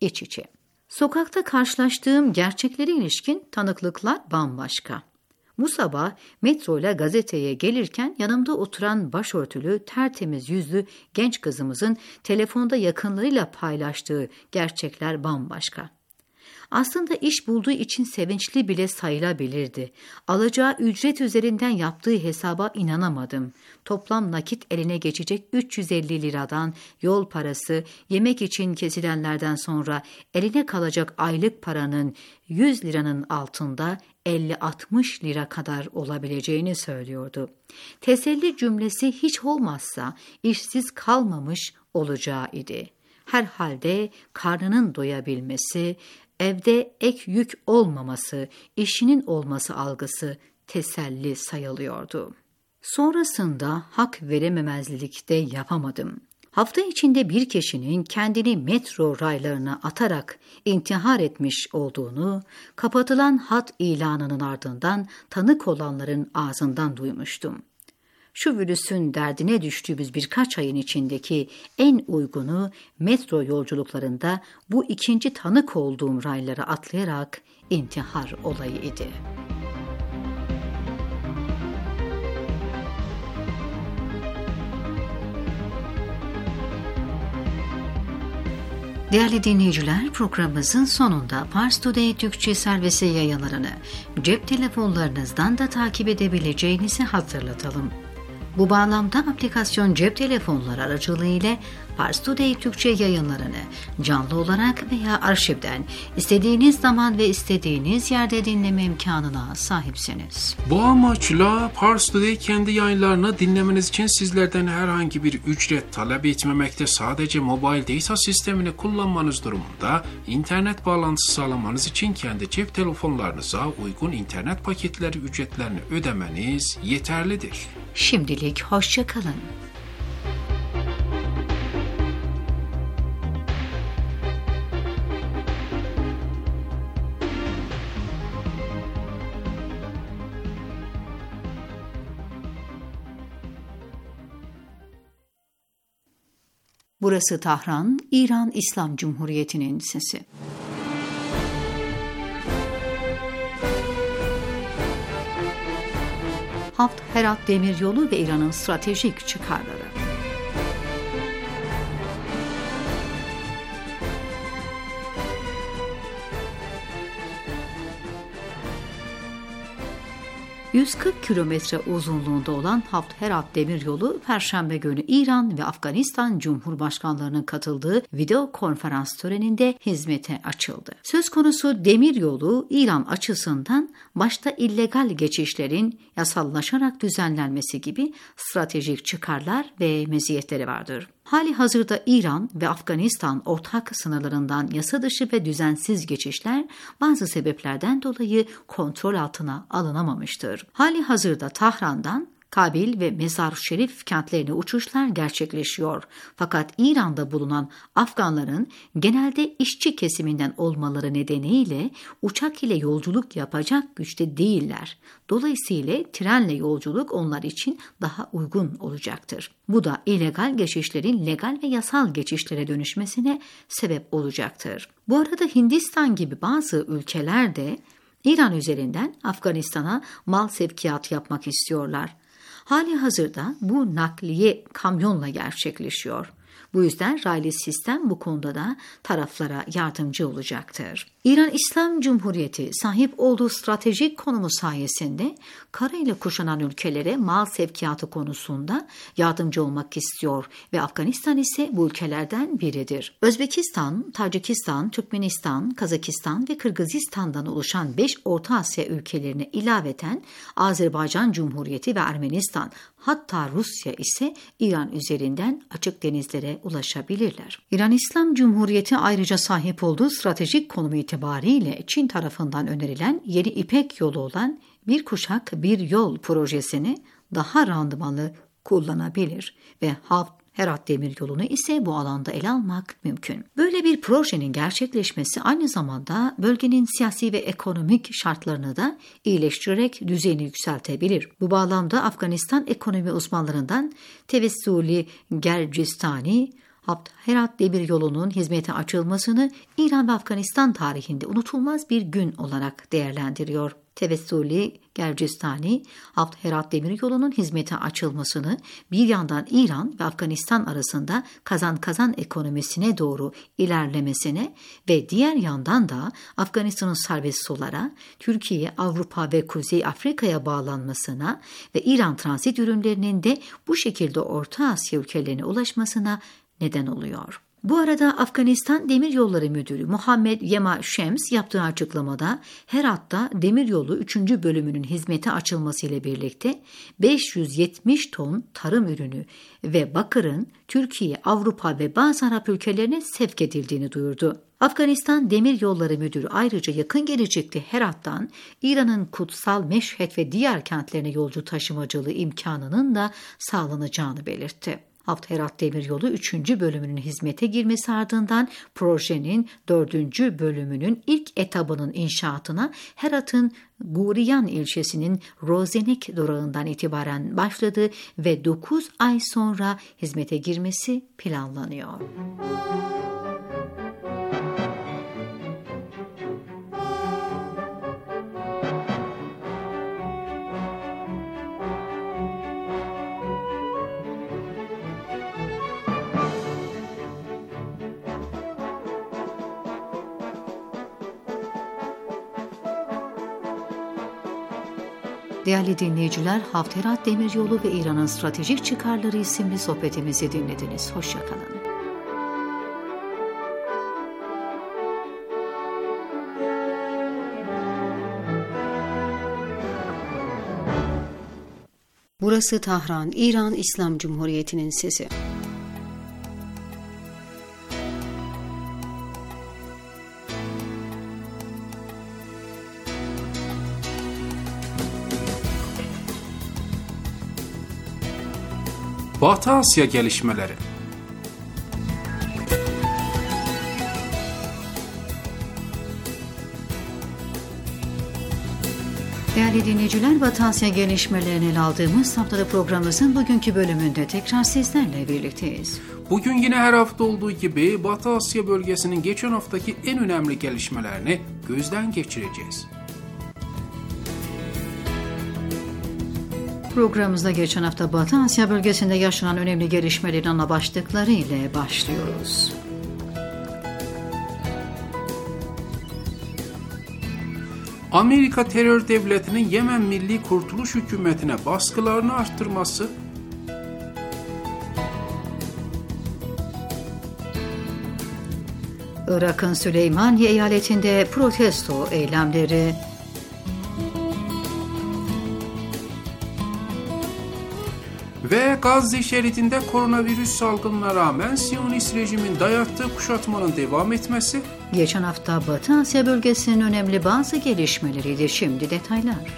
iç içe. Sokakta karşılaştığım gerçeklere ilişkin tanıklıklar bambaşka. Bu sabah metroyla gazeteye gelirken yanımda oturan başörtülü, tertemiz yüzlü genç kızımızın telefonda yakınlarıyla paylaştığı gerçekler bambaşka. Aslında iş bulduğu için sevinçli bile sayılabilirdi. Alacağı ücret üzerinden yaptığı hesaba inanamadım. Toplam nakit eline geçecek üç yüz elli liradan yol parası, yemek için kesilenlerden sonra eline kalacak aylık paranın yüz liranın altında elli altmış lira kadar olabileceğini söylüyordu. Teselli cümlesi hiç olmazsa işsiz kalmamış olacağı idi. Herhalde karnının doyabilmesi, evde ek yük olmaması, işinin olması algısı teselli sayılıyordu. Sonrasında hak verememezlikte yapamadım. Hafta içinde bir kişinin kendini metro raylarına atarak intihar etmiş olduğunu, kapatılan hat ilanının ardından tanık olanların ağzından duymuştum. Şu virüsün derdine düştüğümüz birkaç ayın içindeki en uygunu metro yolculuklarında bu ikinci tanık olduğum raylara atlayarak intihar olayı idi. Değerli dinleyiciler, programımızın sonunda Pars Today Türkçe servisi yayınlarını cep telefonlarınızdan da takip edebileceğinizi hatırlatalım. Bu bağlamda aplikasyon cep telefonları aracılığıyla Pars Today Türkçe yayınlarını canlı olarak veya arşivden istediğiniz zaman ve istediğiniz yerde dinleme imkanına sahipsiniz. Bu amaçla Pars Today kendi yayınlarını dinlemeniz için sizlerden herhangi bir ücret talep etmemekte, sadece mobile data sistemini kullanmanız durumunda internet bağlantısı sağlamanız için kendi cep telefonlarınıza uygun internet paketleri ücretlerini ödemeniz yeterlidir. Şimdilik hoşça kalın. Burası Tahran, İran İslam Cumhuriyeti'nin sesi. Haft Herat Demiryolu ve İran'ın stratejik çıkarları. yüz kırk kilometre uzunluğunda olan Haft Herat Demiryolu, Perşembe günü İran ve Afganistan Cumhurbaşkanlarının katıldığı video konferans töreninde hizmete açıldı. Söz konusu demiryolu, İran açısından başta illegal geçişlerin yasallaşarak düzenlenmesi gibi stratejik çıkarlar ve meziyetleri vardır. Hali hazırda İran ve Afganistan ortak sınırlarından yasa dışı ve düzensiz geçişler bazı sebeplerden dolayı kontrol altına alınamamıştır. Hali hazırda Tahran'dan Kabil ve Mezar-ı Şerif kentlerine uçuşlar gerçekleşiyor. Fakat İran'da bulunan Afganların genelde işçi kesiminden olmaları nedeniyle uçak ile yolculuk yapacak güçte değiller. Dolayısıyla trenle yolculuk onlar için daha uygun olacaktır. Bu da illegal geçişlerin legal ve yasal geçişlere dönüşmesine sebep olacaktır. Bu arada Hindistan gibi bazı ülkeler de İran üzerinden Afganistan'a mal sevkiyatı yapmak istiyorlar. Hali hazırda bu nakliye kamyonla gerçekleşiyor. Bu yüzden raylı sistem bu konuda da taraflara yardımcı olacaktır. İran İslam Cumhuriyeti sahip olduğu stratejik konumu sayesinde karayla kuşanan ülkelere mal sevkiyatı konusunda yardımcı olmak istiyor ve Afganistan ise bu ülkelerden biridir. Özbekistan, Tacikistan, Türkmenistan, Kazakistan ve Kırgızistan'dan oluşan beş Orta Asya ülkelerine ilaveten Azerbaycan Cumhuriyeti ve Ermenistan, hatta Rusya ise İran üzerinden açık denizlere ulaşabilirler. İran İslam Cumhuriyeti ayrıca sahip olduğu stratejik konumu itibariyle Çin tarafından önerilen yeni İpek yolu olan bir kuşak bir yol projesini daha randımanlı kullanabilir ve Haft Herat Demiryolu'nu ise bu alanda ele almak mümkün. Böyle bir projenin gerçekleşmesi aynı zamanda bölgenin siyasi ve ekonomik şartlarını da iyileştirerek düzeyini yükseltebilir. Bu bağlamda Afganistan ekonomi uzmanlarından Tevessuli Gercistani, Herat Demiryolu'nun hizmete açılmasını İran ve Afganistan tarihinde unutulmaz bir gün olarak değerlendiriyor. Tevessuli Gercistani, Herat Demiryolu'nun hizmete açılmasını bir yandan İran ve Afganistan arasında kazan kazan ekonomisine doğru ilerlemesine ve diğer yandan da Afganistan'ın serbest sulara, Türkiye, Avrupa ve Kuzey Afrika'ya bağlanmasına ve İran transit ürünlerinin de bu şekilde Orta Asya ülkelerine ulaşmasına neden oluyor. Bu arada Afganistan Demiryolları Müdürü Muhammed Yema Şems yaptığı açıklamada Herat'ta demiryolu üçüncü bölümünün hizmete açılmasıyla birlikte beş yüz yetmiş ton tarım ürünü ve bakırın Türkiye, Avrupa ve bazı Arap ülkelerine sevk edildiğini duyurdu. Afganistan Demiryolları Müdürü ayrıca yakın gelecekte Herat'tan İran'ın Kutsal Meşhed ve diğer kentlerine yolcu taşımacılığı imkanının da sağlanacağını belirtti. Herat Demiryolu üçüncü bölümünün hizmete girmesi ardından projenin dördüncü bölümünün ilk etabının inşaatına Herat'ın Guriyan ilçesinin Rozenek durağından itibaren başladı ve dokuz ay sonra hizmete girmesi planlanıyor. Değerli dinleyiciler, Herat Demiryolu ve İran'ın stratejik çıkarları isimli sohbetimizi dinlediniz. Hoşça kalın. Burası Tahran, İran İslam Cumhuriyeti'nin sesi. Batı Asya gelişmeleri. Değerli dinleyiciler, Batı Asya gelişmelerini ele aldığımız haftada programımızın bugünkü bölümünde tekrar sizlerle birlikteyiz. Bugün yine her hafta olduğu gibi Batı Asya bölgesinin geçen haftaki en önemli gelişmelerini gözden geçireceğiz. Programımızda geçen hafta Batı Asya bölgesinde yaşanan önemli gelişmelerin ana başlıkları ile başlıyoruz. Amerika terör devletinin Yemen Milli Kurtuluş Hükümeti'ne baskılarını arttırması, Irak'ın Süleymaniye eyaletinde protesto eylemleri, ve Gazze şeridinde koronavirüs salgınına rağmen Siyonist rejimin dayattığı kuşatmanın devam etmesi. Geçen hafta Batı Asya bölgesinin önemli bazı gelişmeleriydi. Şimdi detaylar.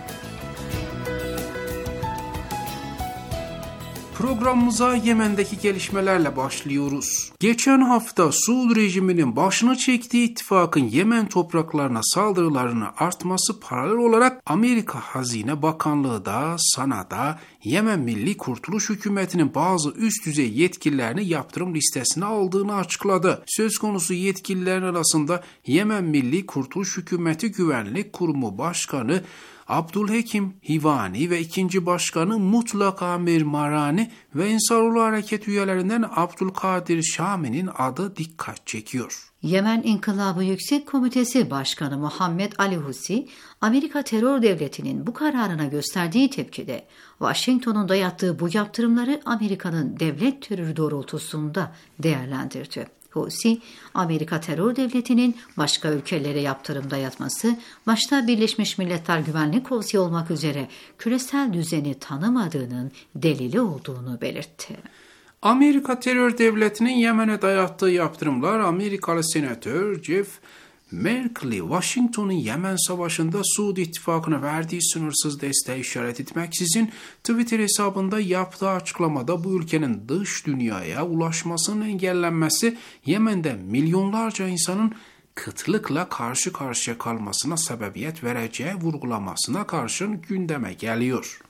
Programımıza Yemen'deki gelişmelerle başlıyoruz. Geçen hafta Suud rejiminin başına çektiği ittifakın Yemen topraklarına saldırılarının artması paralel olarak Amerika Hazine Bakanlığı da Sana'da Yemen Milli Kurtuluş Hükümeti'nin bazı üst düzey yetkililerini yaptırım listesine aldığını açıkladı. Söz konusu yetkililerin arasında Yemen Milli Kurtuluş Hükümeti Güvenlik Kurumu Başkanı Abdülhakim Hivani ve ikinci başkanı Mutlak Amir Marani ve Ensarullah Hareket üyelerinden Abdülkadir Şami'nin adı dikkat çekiyor. Yemen İnkılabı Yüksek Komitesi Başkanı Muhammed Ali Husi, Amerika terör devletinin bu kararına gösterdiği tepkide Washington'un dayattığı bu yaptırımları Amerika'nın devlet terörü doğrultusunda değerlendirdi. Husi, Amerika terör devletinin başka ülkelere yaptırım dayatması, başta Birleşmiş Milletler Güvenlik Konseyi olmak üzere küresel düzeni tanımadığının delili olduğunu belirtti. Amerika terör devletinin Yemen'e dayattığı yaptırımlar Amerikalı senatör Jeff Merkley, Washington'un Yemen Savaşı'nda Suud İttifakı'na verdiği sınırsız desteği işaret etmeksizin Twitter hesabında yaptığı açıklamada bu ülkenin dış dünyaya ulaşmasının engellenmesi Yemen'de milyonlarca insanın kıtlıkla karşı karşıya kalmasına sebebiyet vereceği vurgulamasına karşın gündeme geliyor.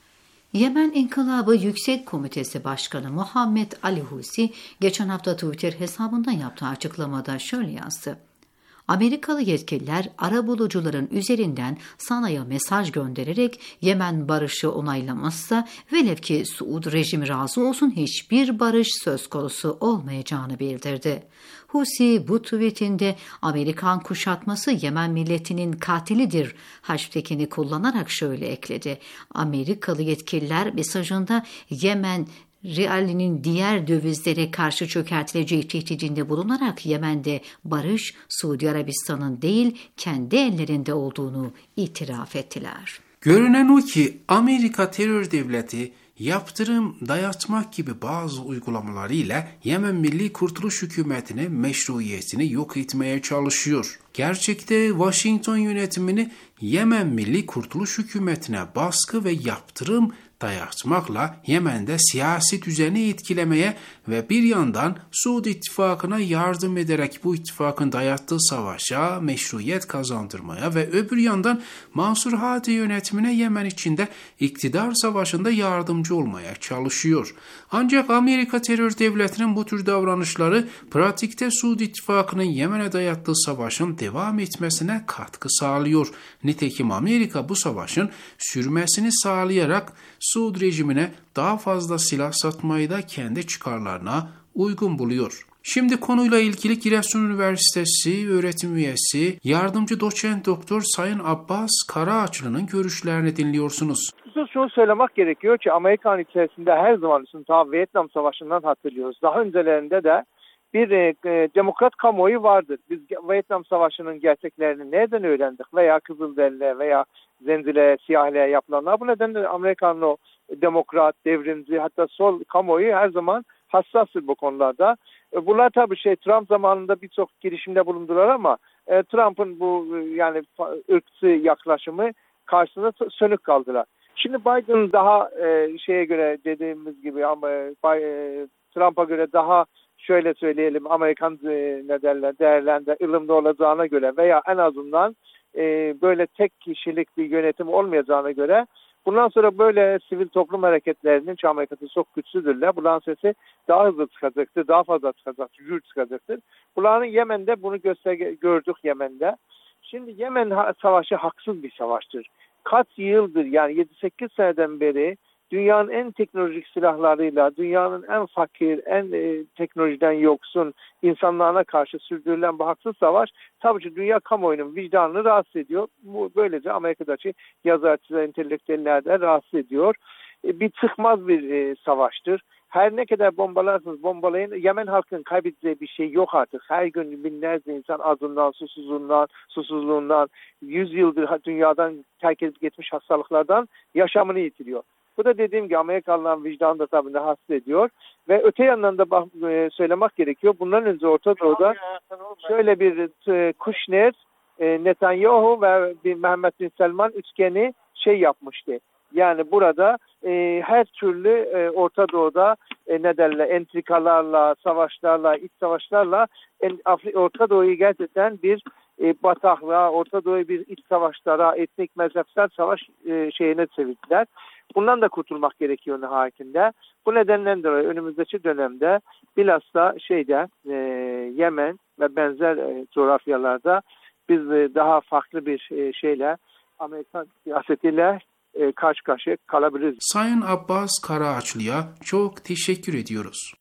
Yemen İnkılabı Yüksek Komitesi Başkanı Muhammed Ali Husi geçen hafta Twitter hesabından yaptığı açıklamada şöyle yazdı. Amerikalı yetkililer arabulucuların üzerinden Sana'ya mesaj göndererek Yemen barışı onaylamazsa velev ki Suud rejimi razı olsun hiçbir barış söz konusu olmayacağını bildirdi. Husi bu tweetinde Amerikan kuşatması Yemen milletinin katilidir hashtagini kullanarak şöyle ekledi. Amerikalı yetkililer mesajında Yemen Realinin diğer dövizlere karşı çökertileceği tehdidinde bulunarak Yemen'de barış Suudi Arabistan'ın değil kendi ellerinde olduğunu itiraf ettiler. Görünen o ki Amerika terör devleti yaptırım dayatmak gibi bazı uygulamalarıyla Yemen Milli Kurtuluş Hükümeti'nin meşruiyetini yok etmeye çalışıyor. Gerçekte Washington yönetimini Yemen Milli Kurtuluş Hükümeti'ne baskı ve yaptırım dayatmakla Yemen'de siyasi düzeni etkilemeye ve bir yandan Suud İttifakı'na yardım ederek bu ittifakın dayattığı savaşa meşruiyet kazandırmaya ve öbür yandan Mansur Hadi yönetimine Yemen içinde iktidar savaşında yardımcı olmaya çalışıyor. Ancak Amerika terör devletinin bu tür davranışları pratikte Suud İttifakı'nın Yemen'e dayattığı savaşın devam etmesine katkı sağlıyor. Nitekim Amerika bu savaşın sürmesini sağlayarak Suud rejimine daha fazla silah satmayı da kendi çıkarlarına uygun buluyor. Şimdi konuyla ilgili Giresun Üniversitesi öğretim üyesi, yardımcı doçent doktor Sayın Abbas Karaağaçlı'nın görüşlerini dinliyorsunuz. Şunu söylemek gerekiyor ki Amerikan içerisinde her zaman için ta Vietnam Savaşı'ndan hatırlıyoruz. Daha öncelerinde de bir e, demokrat kamuoyu vardır. Biz Vietnam Savaşı'nın gerçeklerini nereden öğrendik veya Kızılderili veya Zenzile, Siyahile'ye yapılanlar. Bu nedenle Amerikan o demokrat, devrimci hatta sol kamuoyu her zaman hassastır bu konularda. Bunlar tabii şey Trump zamanında birçok girişimde bulundular ama e, Trump'ın bu yani ırkçı yaklaşımı karşısında sönük kaldılar. Şimdi Biden daha e, şeye göre dediğimiz gibi ama e, Trump'a göre daha şöyle söyleyelim Amerikan e, ne derler değerlende ılımlı olacağına göre veya en azından e, böyle tek kişilik bir yönetim olmayacağına göre bundan sonra böyle sivil toplum hareketlerinin ki Amerika'da çok güçlüdürler. Bunların sesi daha hızlı çıkacaktır, daha fazla çıkacaktır, gür çıkacaktır. Bunların Yemen'de bunu göster gördük Yemen'de. Şimdi Yemen savaşı haksız bir savaştır. Kaç yıldır yani yedi sekiz seneden beri dünyanın en teknolojik silahlarıyla, dünyanın en fakir, en e, teknolojiden yoksun insanlarına karşı sürdürülen bu haksız savaş tabii ki dünya kamuoyunun vicdanını rahatsız ediyor. Bu böylece Amerika'daki yazarcılar, entelektüeller de rahatsız ediyor. E, bir çıkmaz bir e, savaştır. Her ne kadar bombalarsınız bombalayın, Yemen halkının kaybedeceği bir şey yok artık. Her gün binlerce insan azından, susuzluğundan, susuzluğundan, yüz yıldır dünyadan terk edip geçmiş hastalıklardan yaşamını yitiriyor. Bu da dediğim gibi Amerikalıların vicdanını da tabii rahatsız ediyor. Ve öte yandan da bak, e, söylemek gerekiyor. Bundan önce Orta Doğu'da şöyle bir e, Kushner, e, Netanyahu ve bir Mehmet bin Selman üçgeni şey yapmıştı. Yani burada e, her türlü e, Orta Doğu'da e, ne derler entrikalarla, savaşlarla, iç savaşlarla en, Afri, Orta Doğu'yu gerçekten bir e, bataklığa, Orta Doğu'yu bir iç savaşlara, etnik mezhepsel savaş e, şeyine çevirdiler. Bundan da kurtulmak gerekiyor nihayetinde. Bu nedenden dolayı önümüzdeki dönemde bilhassa şeyde e, Yemen ve benzer e, coğrafyalarda biz e, daha farklı bir e, şeyle Amerikan siyasetiyle e, karşı karşıya kalabiliriz. Sayın Abbas Karaağaçlı'ya çok teşekkür ediyoruz.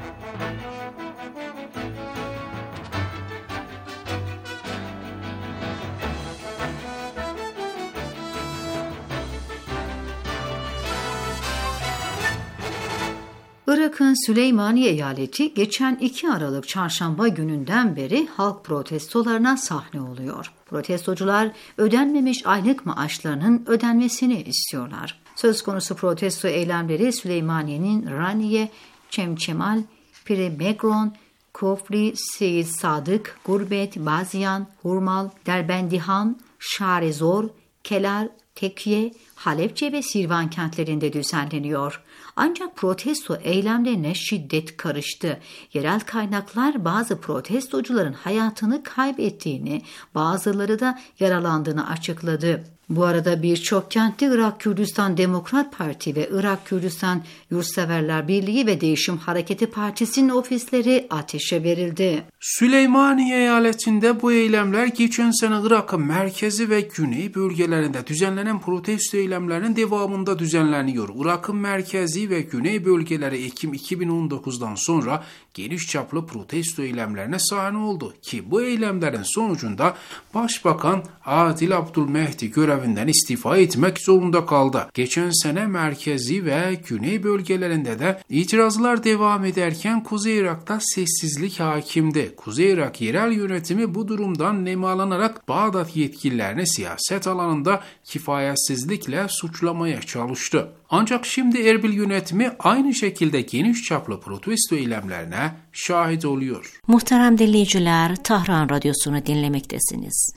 Irak'ın Süleymaniye eyaleti geçen iki Aralık çarşamba gününden beri halk protestolarına sahne oluyor. Protestocular ödenmemiş aylık maaşlarının ödenmesini istiyorlar. Söz konusu protesto eylemleri Süleymaniye'nin Raniye, Çemçemal, Pire Megron, Kofri, Seyit Sadık, Gurbet, Baziyan, Hurmal, Derbendihan, Şarezor, Kelar, Tekiye, Halepçe ve Sirvan kentlerinde düzenleniyor. Ancak protesto eylemlerine şiddet karıştı. Yerel kaynaklar bazı protestocuların hayatını kaybettiğini, bazıları da yaralandığını açıkladı. Bu arada birçok kentte Irak Kürdistan Demokrat Parti ve Irak Kürdistan Yurtseverler Birliği ve Değişim Hareketi Partisi'nin ofisleri ateşe verildi. Süleymaniye eyaletinde bu eylemler geçen sene Irak'ın merkezi ve güney bölgelerinde düzenlenen protesto eylemlerinin devamında düzenleniyor. Irak'ın merkezi ve güney bölgeleri Ekim iki bin on dokuzdan sonra geniş çaplı protesto eylemlerine sahne oldu ki bu eylemlerin sonucunda Başbakan Adil Abdülmehdi görevinden istifa etmek zorunda kaldı. Geçen sene merkezi ve güney bölgelerinde de itirazlar devam ederken Kuzey Irak'ta sessizlik hakimdi. Kuzey Irak yerel yönetimi bu durumdan nemalanarak Bağdat yetkililerini siyaset alanında kifayetsizlikle suçlamaya çalıştı. Ancak şimdi Erbil yönetimi aynı şekilde geniş çaplı protesto eylemlerine şahit oluyor. Muhterem dinleyiciler, Tahran Radyosu'nu dinlemektesiniz.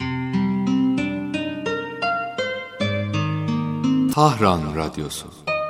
Tahran Radyosu.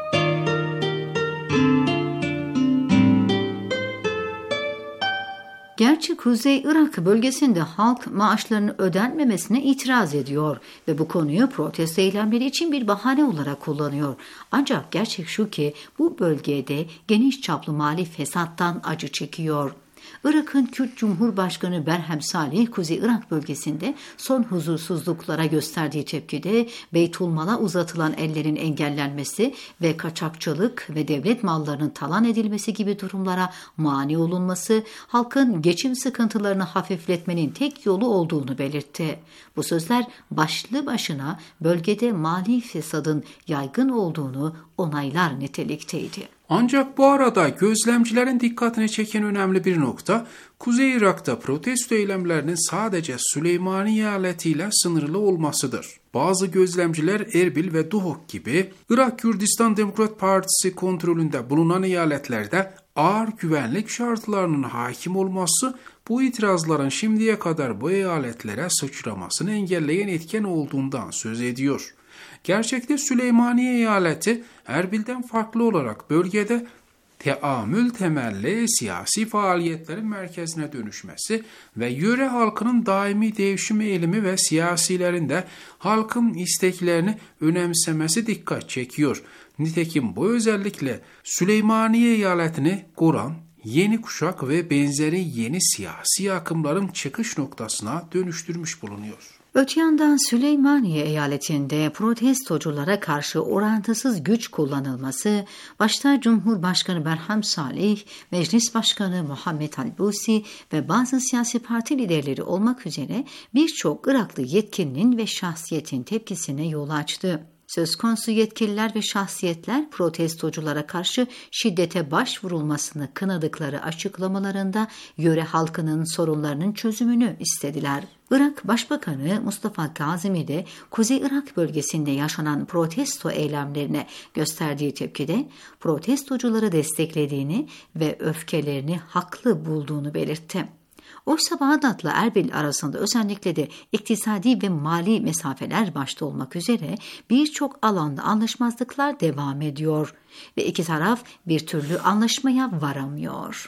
Gerçi Kuzey Irak bölgesinde halk maaşlarının ödenmemesine itiraz ediyor ve bu konuyu protesto eylemleri için bir bahane olarak kullanıyor. Ancak gerçek şu ki bu bölgede geniş çaplı mali fesattan acı çekiyor. Irak'ın Kürt Cumhurbaşkanı Berhem Salih, Kuzey Irak bölgesinde son huzursuzluklara gösterdiği tepkide Beytulmal'a uzatılan ellerin engellenmesi ve kaçakçılık ve devlet mallarının talan edilmesi gibi durumlara mani olunması, halkın geçim sıkıntılarını hafifletmenin tek yolu olduğunu belirtti. Bu sözler başlı başına bölgede mali fesadın yaygın olduğunu onaylar nitelikteydi. Ancak bu arada gözlemcilerin dikkatini çeken önemli bir nokta, Kuzey Irak'ta protesto eylemlerinin sadece Süleymaniye eyaletiyle sınırlı olmasıdır. Bazı gözlemciler Erbil ve Duhok gibi Irak Kürdistan Demokrat Partisi kontrolünde bulunan eyaletlerde ağır güvenlik şartlarının hakim olması bu itirazların şimdiye kadar bu eyaletlere sıçramasını engelleyen etken olduğundan söz ediyor. Gerçekte Süleymaniye eyaleti Erbil'den farklı olarak bölgede teamül temelli siyasi faaliyetlerin merkezine dönüşmesi ve yöre halkının daimi devşim eğilimi ve siyasilerin de halkın isteklerini önemsemesi dikkat çekiyor. Nitekim bu özellikle Süleymaniye eyaletini Goran, yeni kuşak ve benzeri yeni siyasi akımların çıkış noktasına dönüştürmüş bulunuyor. Öte yandan Süleymaniye eyaletinde protestoculara karşı orantısız güç kullanılması, başta Cumhurbaşkanı Berhem Salih, Meclis Başkanı Muhammed Albusi ve bazı siyasi parti liderleri olmak üzere birçok Iraklı yetkilinin ve şahsiyetin tepkisine yol açtı. Söz konusu yetkililer ve şahsiyetler protestoculara karşı şiddete başvurulmasını kınadıkları açıklamalarında yöre halkının sorunlarının çözümünü istediler. Irak Başbakanı Mustafa Kazimi de Kuzey Irak bölgesinde yaşanan protesto eylemlerine gösterdiği tepkide protestocuları desteklediğini ve öfkelerini haklı bulduğunu belirtti. Oysa Bağdat'la Erbil arasında özellikle de iktisadi ve mali mesafeler başta olmak üzere birçok alanda anlaşmazlıklar devam ediyor ve iki taraf bir türlü anlaşmaya varamıyor.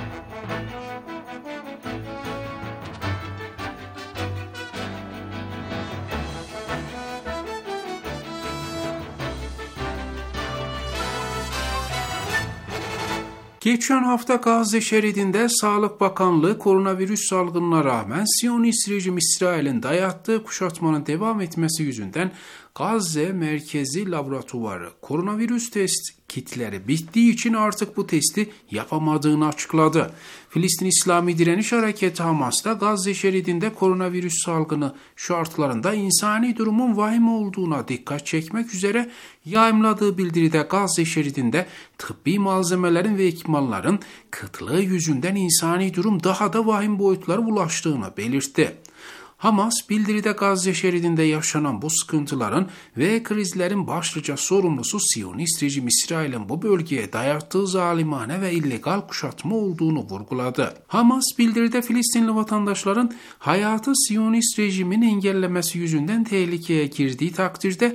Geçen hafta Gazze şeridinde Sağlık Bakanlığı koronavirüs salgınına rağmen Siyonist rejim İsrail'in dayattığı kuşatmanın devam etmesi yüzünden Gazze Merkezi Laboratuvarı koronavirüs test kitleri bittiği için artık bu testi yapamadığını açıkladı. Filistin İslami Direniş Hareketi Hamas da Gazze şeridinde koronavirüs salgını şartlarında insani durumun vahim olduğuna dikkat çekmek üzere yayımladığı bildiride Gazze şeridinde tıbbi malzemelerin ve ekipmanların kıtlığı yüzünden insani durum daha da vahim boyutlara ulaştığını belirtti. Hamas, bildiride Gazze şeridinde yaşanan bu sıkıntıların ve krizlerin başlıca sorumlusu Siyonist rejim İsrail'in bu bölgeye dayattığı zalimane ve illegal kuşatma olduğunu vurguladı. Hamas, bildiride Filistinli vatandaşların hayatı Siyonist rejimin engellemesi yüzünden tehlikeye girdiği takdirde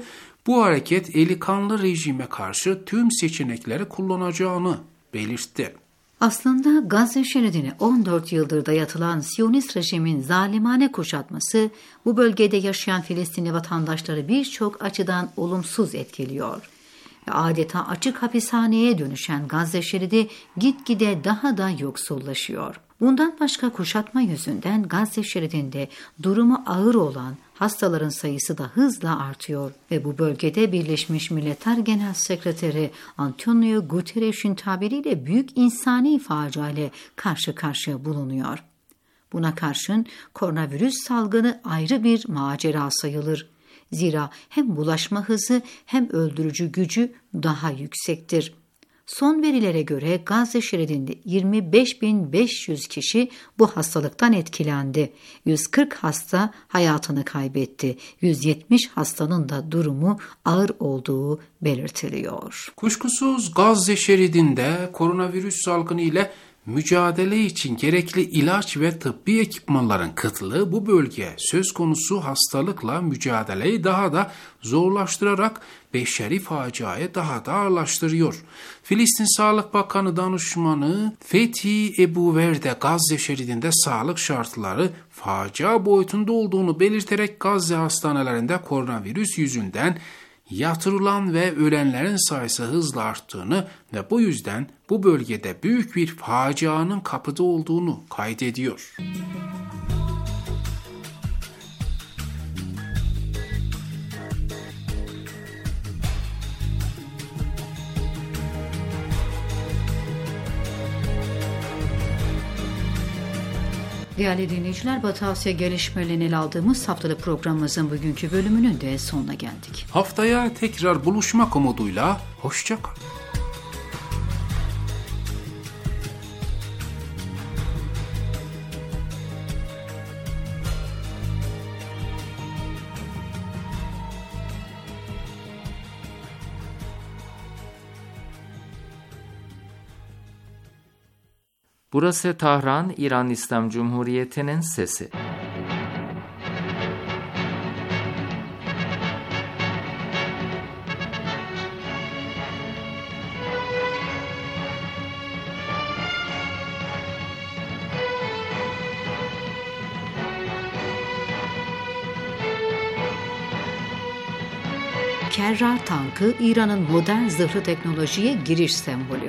Bu hareket eli kanlı rejime karşı tüm seçenekleri kullanacağını belirtti. Aslında Gazze şeridine on dört yıldır dayatılan Siyonist rejimin zalimane kuşatması bu bölgede yaşayan Filistinli vatandaşları birçok açıdan olumsuz etkiliyor. Ve adeta açık hapishaneye dönüşen Gazze şeridi gitgide daha da yoksullaşıyor. Bundan başka kuşatma yüzünden Gazze şeridinde durumu ağır olan hastaların sayısı da hızla artıyor ve bu bölgede Birleşmiş Milletler Genel Sekreteri Antonio Guterres'in tabiriyle büyük insani facia ile karşı karşıya bulunuyor. Buna karşın koronavirüs salgını ayrı bir macera sayılır. Zira hem bulaşma hızı hem öldürücü gücü daha yüksektir. Son verilere göre Gazze şeridinde yirmi beş bin beş yüz kişi bu hastalıktan etkilendi. yüz kırk hasta hayatını kaybetti. yüz yetmiş hastanın da durumu ağır olduğu belirtiliyor. Kuşkusuz Gazze şeridinde koronavirüs salgını ile mücadele için gerekli ilaç ve tıbbi ekipmanların kıtlığı bu bölge söz konusu hastalıkla mücadeleyi daha da zorlaştırarak beşeri faciayı daha da ağırlaştırıyor. Filistin Sağlık Bakanı danışmanı Fethi Ebu Verde Gazze şeridinde sağlık şartları facia boyutunda olduğunu belirterek Gazze hastanelerinde koronavirüs yüzünden yatırılan ve ölenlerin sayısı hızla arttığını ve bu yüzden bu bölgede büyük bir facianın kapıda olduğunu kaydediyor. Değerli dinleyiciler, Batı Asya gelişmelerini ele aldığımız haftalık programımızın bugünkü bölümünün de sonuna geldik. Haftaya tekrar buluşmak umuduyla hoşça kalın. Burası Tahran, İran İslam Cumhuriyeti'nin sesi. Kerrar tankı İran'ın modern zırhlı teknolojiye giriş sembolü.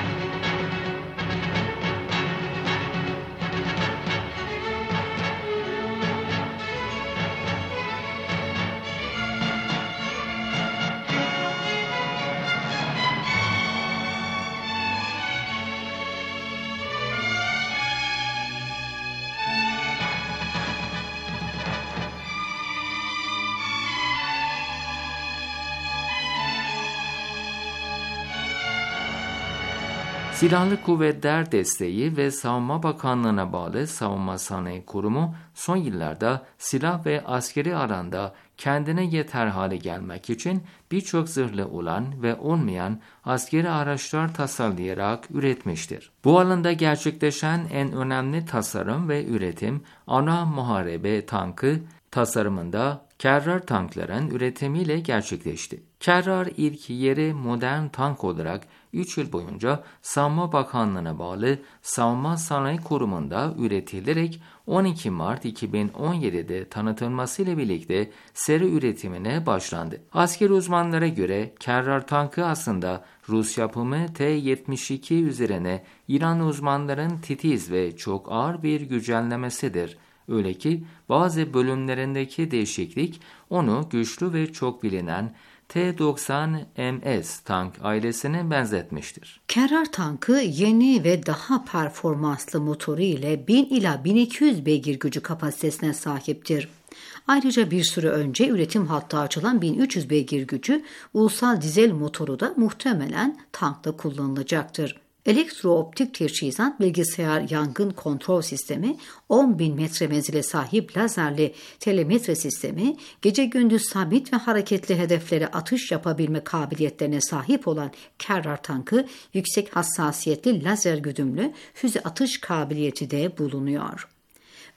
Silahlı Kuvvetler Desteği ve Savunma Bakanlığı'na bağlı Savunma Sanayi Kurumu son yıllarda silah ve askeri alanda kendine yeter hale gelmek için birçok zırhlı olan ve olmayan askeri araçlar tasarlayarak üretmiştir. Bu alanda gerçekleşen en önemli tasarım ve üretim ana muharebe tankı tasarımında Kerrar tankların üretimiyle gerçekleşti. Kerrar ilk yeri modern tank olarak üç yıl boyunca Savunma Bakanlığı'na bağlı Savunma Sanayi Kurumu'nda üretilerek on iki Mart iki bin on yedi'de tanıtılmasıyla birlikte seri üretimine başlandı. Asker uzmanlara göre Kerrar tankı aslında Rus yapımı T yetmiş iki üzerine İran uzmanların titiz ve çok ağır bir güncellemesidir. Öyle ki bazı bölümlerindeki değişiklik onu güçlü ve çok bilinen T doksan M S tank ailesine benzetmiştir. Kerrar tankı yeni ve daha performanslı motoru ile bin ila bin iki yüz beygir gücü kapasitesine sahiptir. Ayrıca bir süre önce üretim hattı açılan bin üç yüz beygir gücü ulusal dizel motoru da muhtemelen tankta kullanılacaktır. Elektrooptik teçhizat, bilgisayar yangın kontrol sistemi, on bin metre menzile sahip lazerli telemetre sistemi, gece gündüz sabit ve hareketli hedeflere atış yapabilme kabiliyetlerine sahip olan Kerrar tankı, yüksek hassasiyetli lazer güdümlü füze atış kabiliyeti de bulunuyor.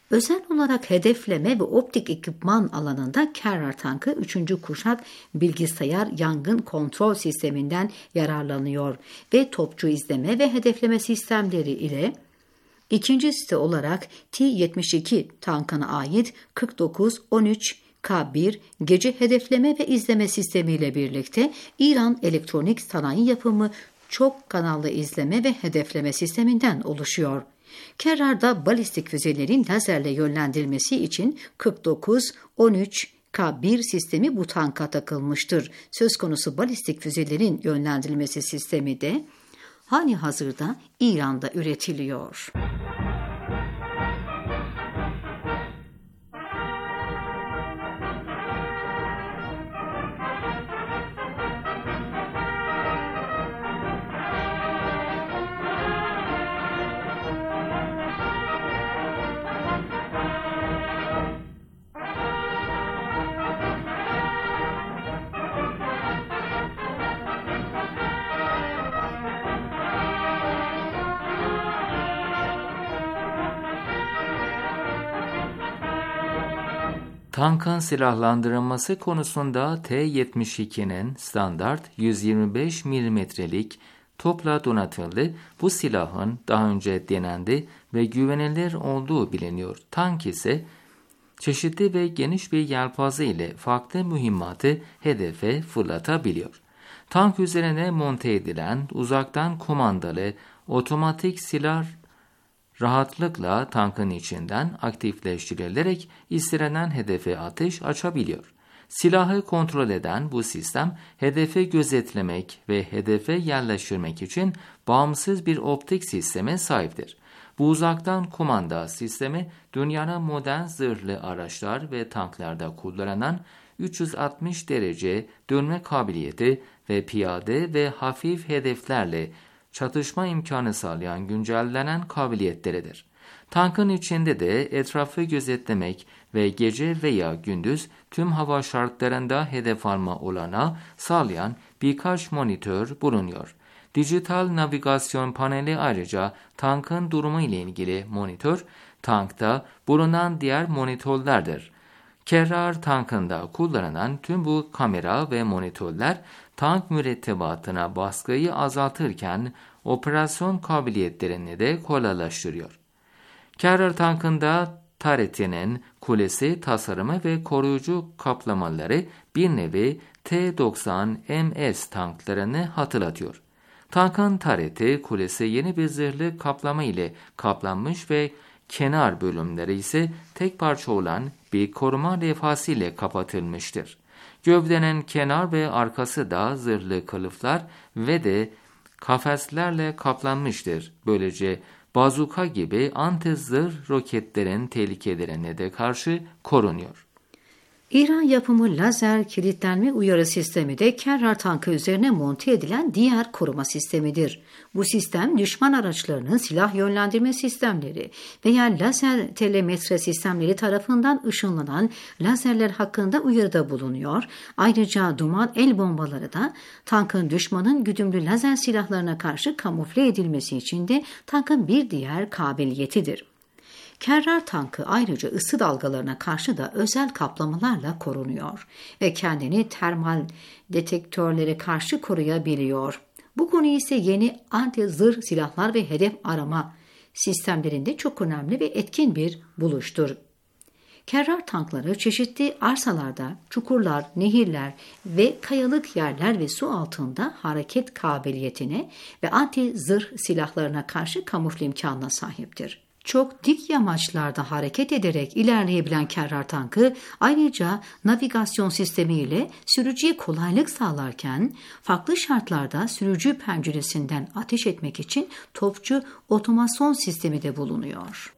Özel olarak hedefleme ve optik ekipman alanında Carrier tankı üçüncü kuşak bilgisayar yangın kontrol sisteminden yararlanıyor ve topçu izleme ve hedefleme sistemleri ile ikinci site olarak T yetmiş iki tankına ait kırk dokuz on üç K bir gece hedefleme ve izleme sistemiyle birlikte İran elektronik sanayi yapımı çok kanallı izleme ve hedefleme sisteminden oluşuyor. Carrier'da balistik füzelerin lazerle yönlendirilmesi için kırk dokuz on üç K bir sistemi bu tanka takılmıştır. Söz konusu balistik füzelerin yönlendirilmesi sistemi de hali hazırda İran'da üretiliyor. Tankın silahlandırılması konusunda T yetmiş ikinin standart yüz yirmi beş milimetrelik topla donatıldı. Bu silahın daha önce denendi ve güvenilir olduğu biliniyor. Tank ise çeşitli ve geniş bir yelpaze ile farklı mühimmatı hedefe fırlatabiliyor. Tank üzerine monte edilen uzaktan kumandalı otomatik silah rahatlıkla tankın içinden aktifleştirilerek istenen hedefe ateş açabiliyor. Silahı kontrol eden bu sistem hedefi gözetlemek ve hedefe yerleştirmek için bağımsız bir optik sisteme sahiptir. Bu uzaktan kumanda sistemi dünyanın modern zırhlı araçlar ve tanklarda kullanılan üç yüz altmış derece dönme kabiliyeti ve piyade ve hafif hedeflerle çatışma imkanı sağlayan güncellenen kabiliyetleridir. Tankın içinde de etrafı gözetlemek ve gece veya gündüz tüm hava şartlarında hedef alma olanağı sağlayan birkaç monitör bulunuyor. Dijital navigasyon paneli ayrıca tankın durumu ile ilgili monitör, tankta bulunan diğer monitörlerdir. Carrier tankında kullanılan tüm bu kamera ve monitörler tank mürettebatına baskıyı azaltırken operasyon kabiliyetlerini de kolaylaştırıyor. Carrier tankında taretinin kulesi tasarımı ve koruyucu kaplamaları bir nevi T doksan M S tanklarını hatırlatıyor. Tankın tareti kulesi yeni bir zırhlı kaplama ile kaplanmış ve kenar bölümleri ise tek parça olan bir koruma levhası ile kapatılmıştır. Gövdenin kenar ve arkası da zırhlı kılıflar ve de kafeslerle kaplanmıştır. Böylece bazuka gibi anti-zırh roketlerin tehlikelerine de karşı korunuyor. İran yapımı lazer kilitlenme uyarı sistemi de Carrier tankı üzerine monte edilen diğer koruma sistemidir. Bu sistem düşman araçlarının silah yönlendirme sistemleri veya lazer telemetre sistemleri tarafından ışınlanan lazerler hakkında uyarıda bulunuyor. Ayrıca duman el bombaları da tankın düşmanın güdümlü lazer silahlarına karşı kamufle edilmesi için de tankın bir diğer kabiliyetidir. Carrier tankı ayrıca ısı dalgalarına karşı da özel kaplamalarla korunuyor ve kendini termal detektörlere karşı koruyabiliyor. Bu konu ise yeni anti-zırh silahlar ve hedef arama sistemlerinde çok önemli ve etkin bir buluştur. Carrier tankları çeşitli arsalarda, çukurlar, nehirler ve kayalık yerler ve su altında hareket kabiliyetine ve anti-zırh silahlarına karşı kamufle imkanına sahiptir. Çok dik yamaçlarda hareket ederek ilerleyebilen Carrier tankı ayrıca navigasyon sistemiyle sürücüye kolaylık sağlarken farklı şartlarda sürücü penceresinden ateş etmek için topçu otomasyon sistemi de bulunuyor.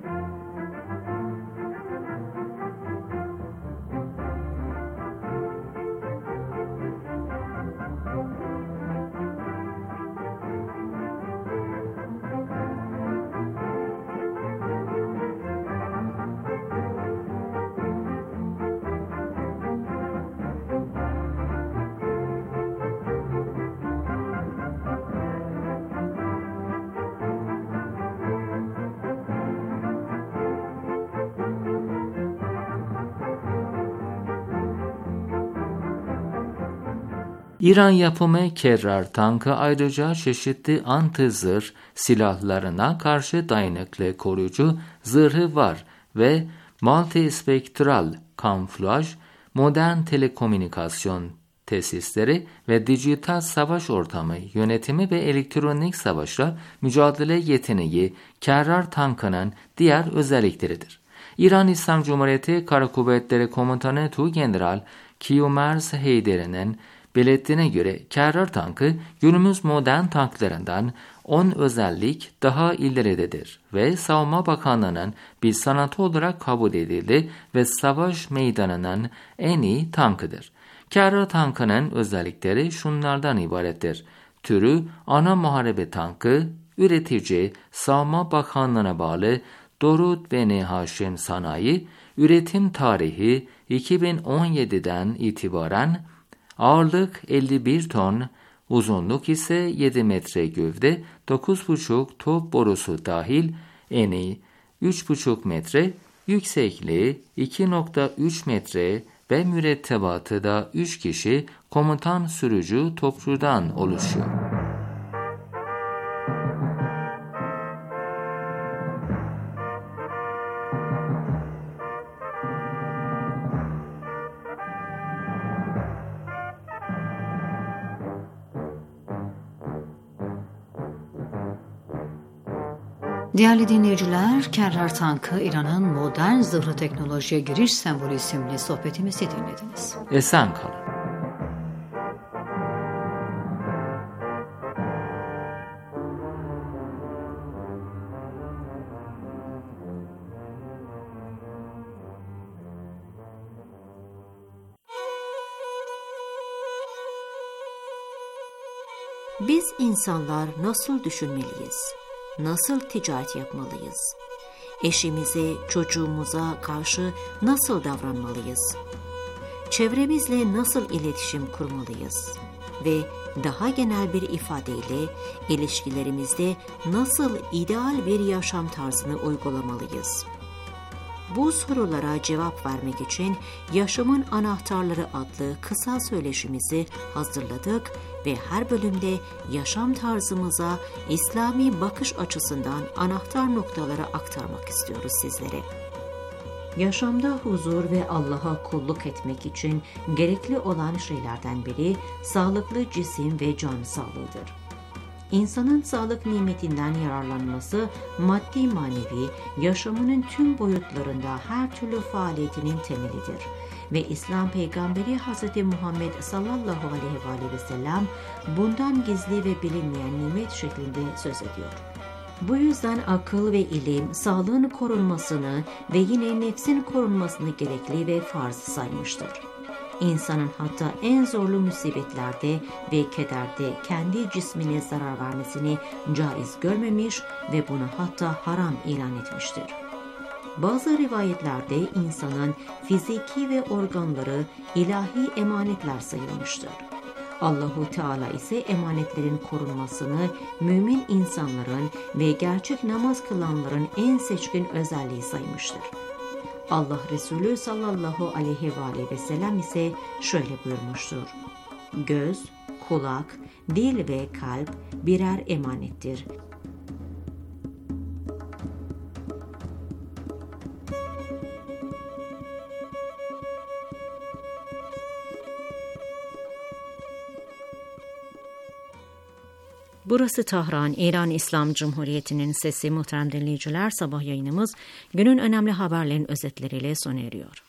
İran yapımı Kerrar tankı ayrıca çeşitli anti-zırh silahlarına karşı dayanıklı koruyucu zırhı var ve multispektral kamuflaj, modern telekomünikasyon tesisleri ve dijital savaş ortamı yönetimi ve elektronik savaşla mücadele yeteneği Kerrar tankının diğer özellikleridir. İran İslam Cumhuriyeti Kara Kuvvetleri Komutanı Tuğgeneral Kiyumers Heyderi'nin belirttiğine göre Kerrar tankı günümüz modern tanklarından on özellik daha ileridedir ve Savunma Bakanlığı'nın bir sanatı olarak kabul edildi ve savaş meydanının en iyi tankıdır. Kerrar tankının özellikleri şunlardan ibarettir. Türü ana muharebe tankı, üretici Savunma Bakanlığı'na bağlı Dorut Beni Haşim Sanayi, üretim tarihi iki bin on yediden itibaren ağırlık elli bir ton, uzunluk ise yedi metre gövde, dokuz buçuk top borusu dahil, eni üç buçuk metre, yüksekliği iki nokta üç metre ve mürettebatı da üç kişi komutan sürücü topçudan oluşuyor. Değerli dinleyiciler, Kerrar tankı İran'ın modern zırhlı teknolojiye giriş sembolü isimli sohbetimizi dinlediniz. Esen kalın. Biz insanlar nasıl düşünmeliyiz? Nasıl ticaret yapmalıyız? Eşimize, çocuğumuza karşı nasıl davranmalıyız? Çevremizle nasıl iletişim kurmalıyız? Ve daha genel bir ifadeyle ilişkilerimizde nasıl ideal bir yaşam tarzını uygulamalıyız? Bu sorulara cevap vermek için Yaşamın Anahtarları adlı kısa söyleşimizi hazırladık ve her bölümde yaşam tarzımıza İslami bakış açısından anahtar noktaları aktarmak istiyoruz sizlere. Yaşamda huzur ve Allah'a kulluk etmek için gerekli olan şeylerden biri sağlıklı cisim ve can sağlığıdır. İnsanın sağlık nimetinden yararlanması, maddi manevi, yaşamının tüm boyutlarında her türlü faaliyetinin temelidir. Ve İslam peygamberi Hazreti Muhammed sallallahu aleyhi ve sellem bundan gizli ve bilinmeyen nimet şeklinde söz ediyor. Bu yüzden akıl ve ilim, sağlığın korunmasını ve yine nefsin korunmasını gerekli ve farz saymıştır. İnsanın hatta en zorlu musibetlerde ve kederde kendi cismine zarar vermesini caiz görmemiş ve bunu hatta haram ilan etmiştir. Bazı rivayetlerde insanın fiziki ve organları ilahi emanetler sayılmıştır. Allahu Teala ise emanetlerin korunmasını mümin insanların ve gerçek namaz kılanların en seçkin özelliği saymıştır. Allah Resulü sallallahu aleyhi ve sellem ise şöyle buyurmuştur. Göz, kulak, dil ve kalp birer emanettir. Burası Tahran, İran İslam Cumhuriyeti'nin sesi. Muhterem dinleyiciler, sabah yayınımız günün önemli haberlerin özetleriyle sona eriyor.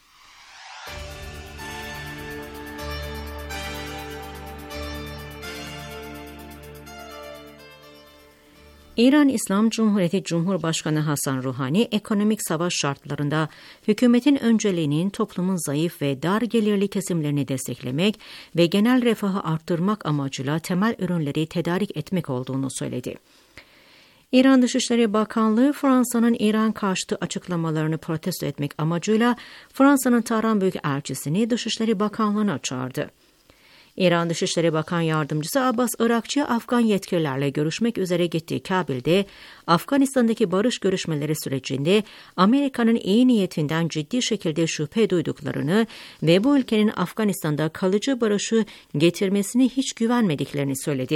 İran İslam Cumhuriyeti Cumhurbaşkanı Hasan Ruhani, ekonomik savaş şartlarında hükümetin önceliğinin toplumun zayıf ve dar gelirli kesimlerini desteklemek ve genel refahı arttırmak amacıyla temel ürünleri tedarik etmek olduğunu söyledi. İran Dışişleri Bakanlığı, Fransa'nın İran karşıtı açıklamalarını protesto etmek amacıyla Fransa'nın Tahran Büyükelçisini Dışişleri Bakanlığı'na çağırdı. İran Dışişleri Bakan Yardımcısı Abbas Irakçı, Afgan yetkililerle görüşmek üzere gittiği Kabil'de, Afganistan'daki barış görüşmeleri sürecinde Amerika'nın iyi niyetinden ciddi şekilde şüphe duyduklarını ve bu ülkenin Afganistan'da kalıcı barışı getirmesine hiç güvenmediklerini söyledi.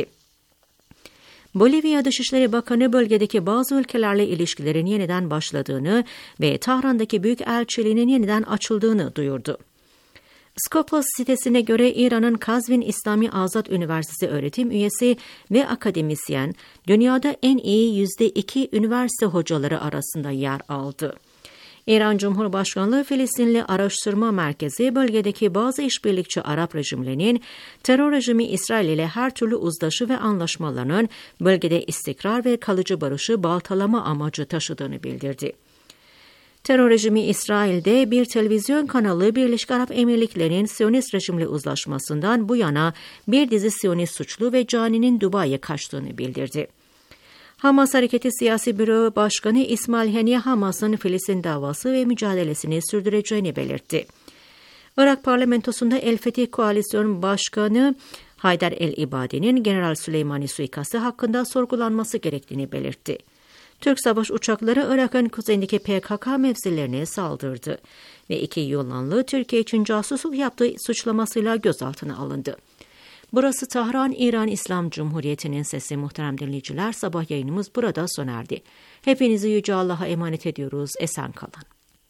Bolivya Dışişleri Bakanı bölgedeki bazı ülkelerle ilişkilerin yeniden başladığını ve Tahran'daki büyükelçiliğinin yeniden açıldığını duyurdu. Skopos sitesine göre İran'ın Kazvin İslami Azad Üniversitesi öğretim üyesi ve akademisyen, dünyada en iyi yüzde iki üniversite hocaları arasında yer aldı. İran Cumhurbaşkanlığı Filistinli Araştırma Merkezi, bölgedeki bazı işbirlikçi Arap rejimlerinin terör rejimi İsrail ile her türlü uzlaşı ve anlaşmalarının bölgede istikrar ve kalıcı barışı baltalama amacı taşıdığını bildirdi. Terör rejimi İsrail'de bir televizyon kanalı Birleşik Arap Emirlikleri'nin Siyonist rejimle uzlaşmasından bu yana bir dizi Siyonist suçlu ve caninin Dubai'ye kaçtığını bildirdi. Hamas Hareketi Siyasi Büro Başkanı İsmail Haniye, Hamas'ın Filistin davası ve mücadelesini sürdüreceğini belirtti. Irak parlamentosunda El Fetih Koalisyon Başkanı Haydar el-İbadi'nin General Süleymani suikastı hakkında sorgulanması gerektiğini belirtti. Türk savaş uçakları Irak'ın kuzeyindeki P K K mevzilerine saldırdı ve iki Yunanlı Türkiye için casusluk yaptığı suçlamasıyla gözaltına alındı. Burası Tahran, İran İslam Cumhuriyeti'nin sesi. Muhterem dinleyiciler, sabah yayınımız burada sona erdi. Hepinizi Yüce Allah'a emanet ediyoruz. Esen kalın.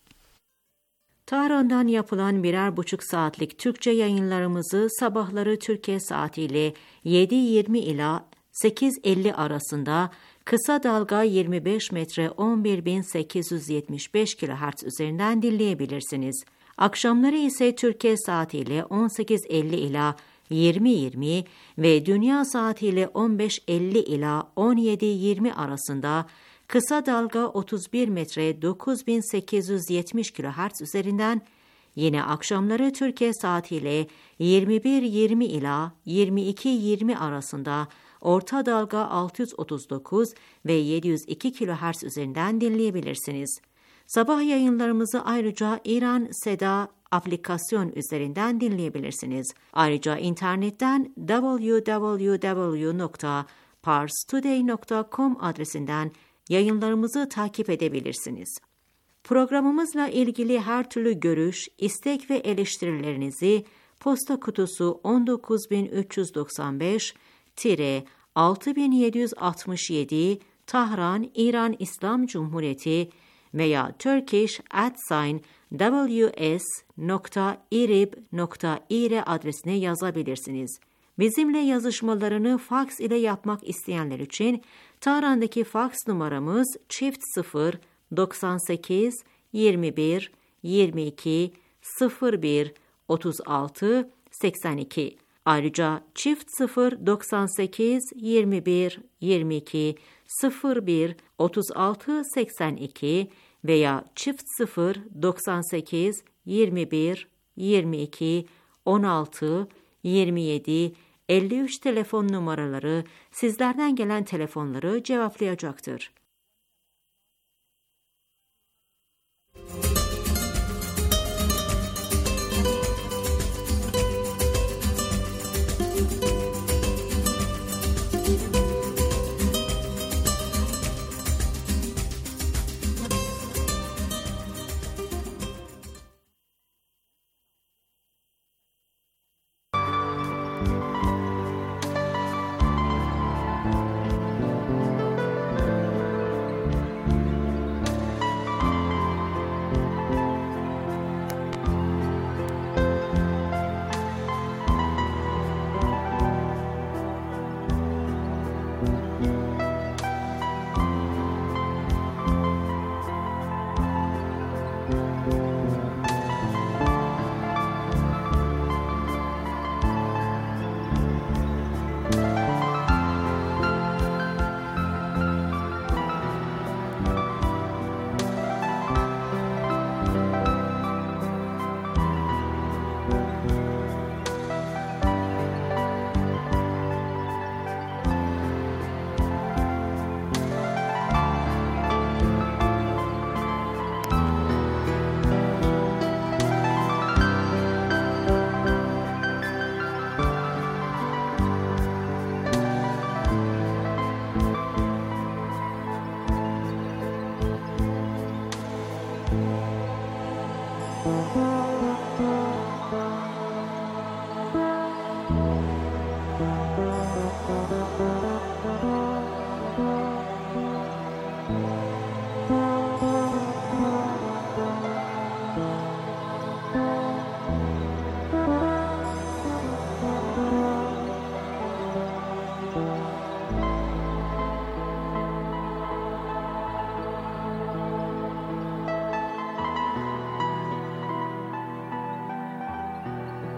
Tahran'dan yapılan birer buçuk saatlik Türkçe yayınlarımızı sabahları Türkiye saatiyle yedi yirmi ila sekiz elli arasında kısa dalga yirmi beş metre on bir bin sekiz yüz yetmiş beş kilohertz üzerinden dinleyebilirsiniz. Akşamları ise Türkiye saatiyle on sekiz elli ila yirmi yirmi ve dünya saatiyle on beş elli ila on yedi yirmi arasında kısa dalga otuz bir metre dokuz bin sekiz yüz yetmiş kilohertz üzerinden, yine akşamları Türkiye saatiyle yirmi bir yirmi ila yirmi iki yirmi arasında orta dalga altı yüz otuz dokuz ve yedi yüz iki kilohertz üzerinden dinleyebilirsiniz. Sabah yayınlarımızı ayrıca İran Seda aplikasyon üzerinden dinleyebilirsiniz. Ayrıca internetten double-u double-u double-u nokta pars today nokta com adresinden yayınlarımızı takip edebilirsiniz. Programımızla ilgili her türlü görüş, istek ve eleştirilerinizi posta kutusu on dokuz bin üç yüz doksan beş altı bin yedi yüz altmış yedi Tahran, İran İslam Cumhuriyeti veya turkish at sign ws nokta irib nokta ir adresine yazabilirsiniz. Bizimle yazışmalarını faks ile yapmak isteyenler için Tahran'daki faks numaramız çift sıfır doksan sekiz yirmi bir yirmi iki sıfır bir otuz altı seksen iki. Ayrıca çift sıfır doksan sekiz yirmi bir yirmi iki sıfır bir otuz altı seksen iki veya çift sıfır doksan sekiz yirmi bir yirmi iki on altı yirmi yedi elli üç telefon numaraları sizlerden gelen telefonları cevaplayacaktır.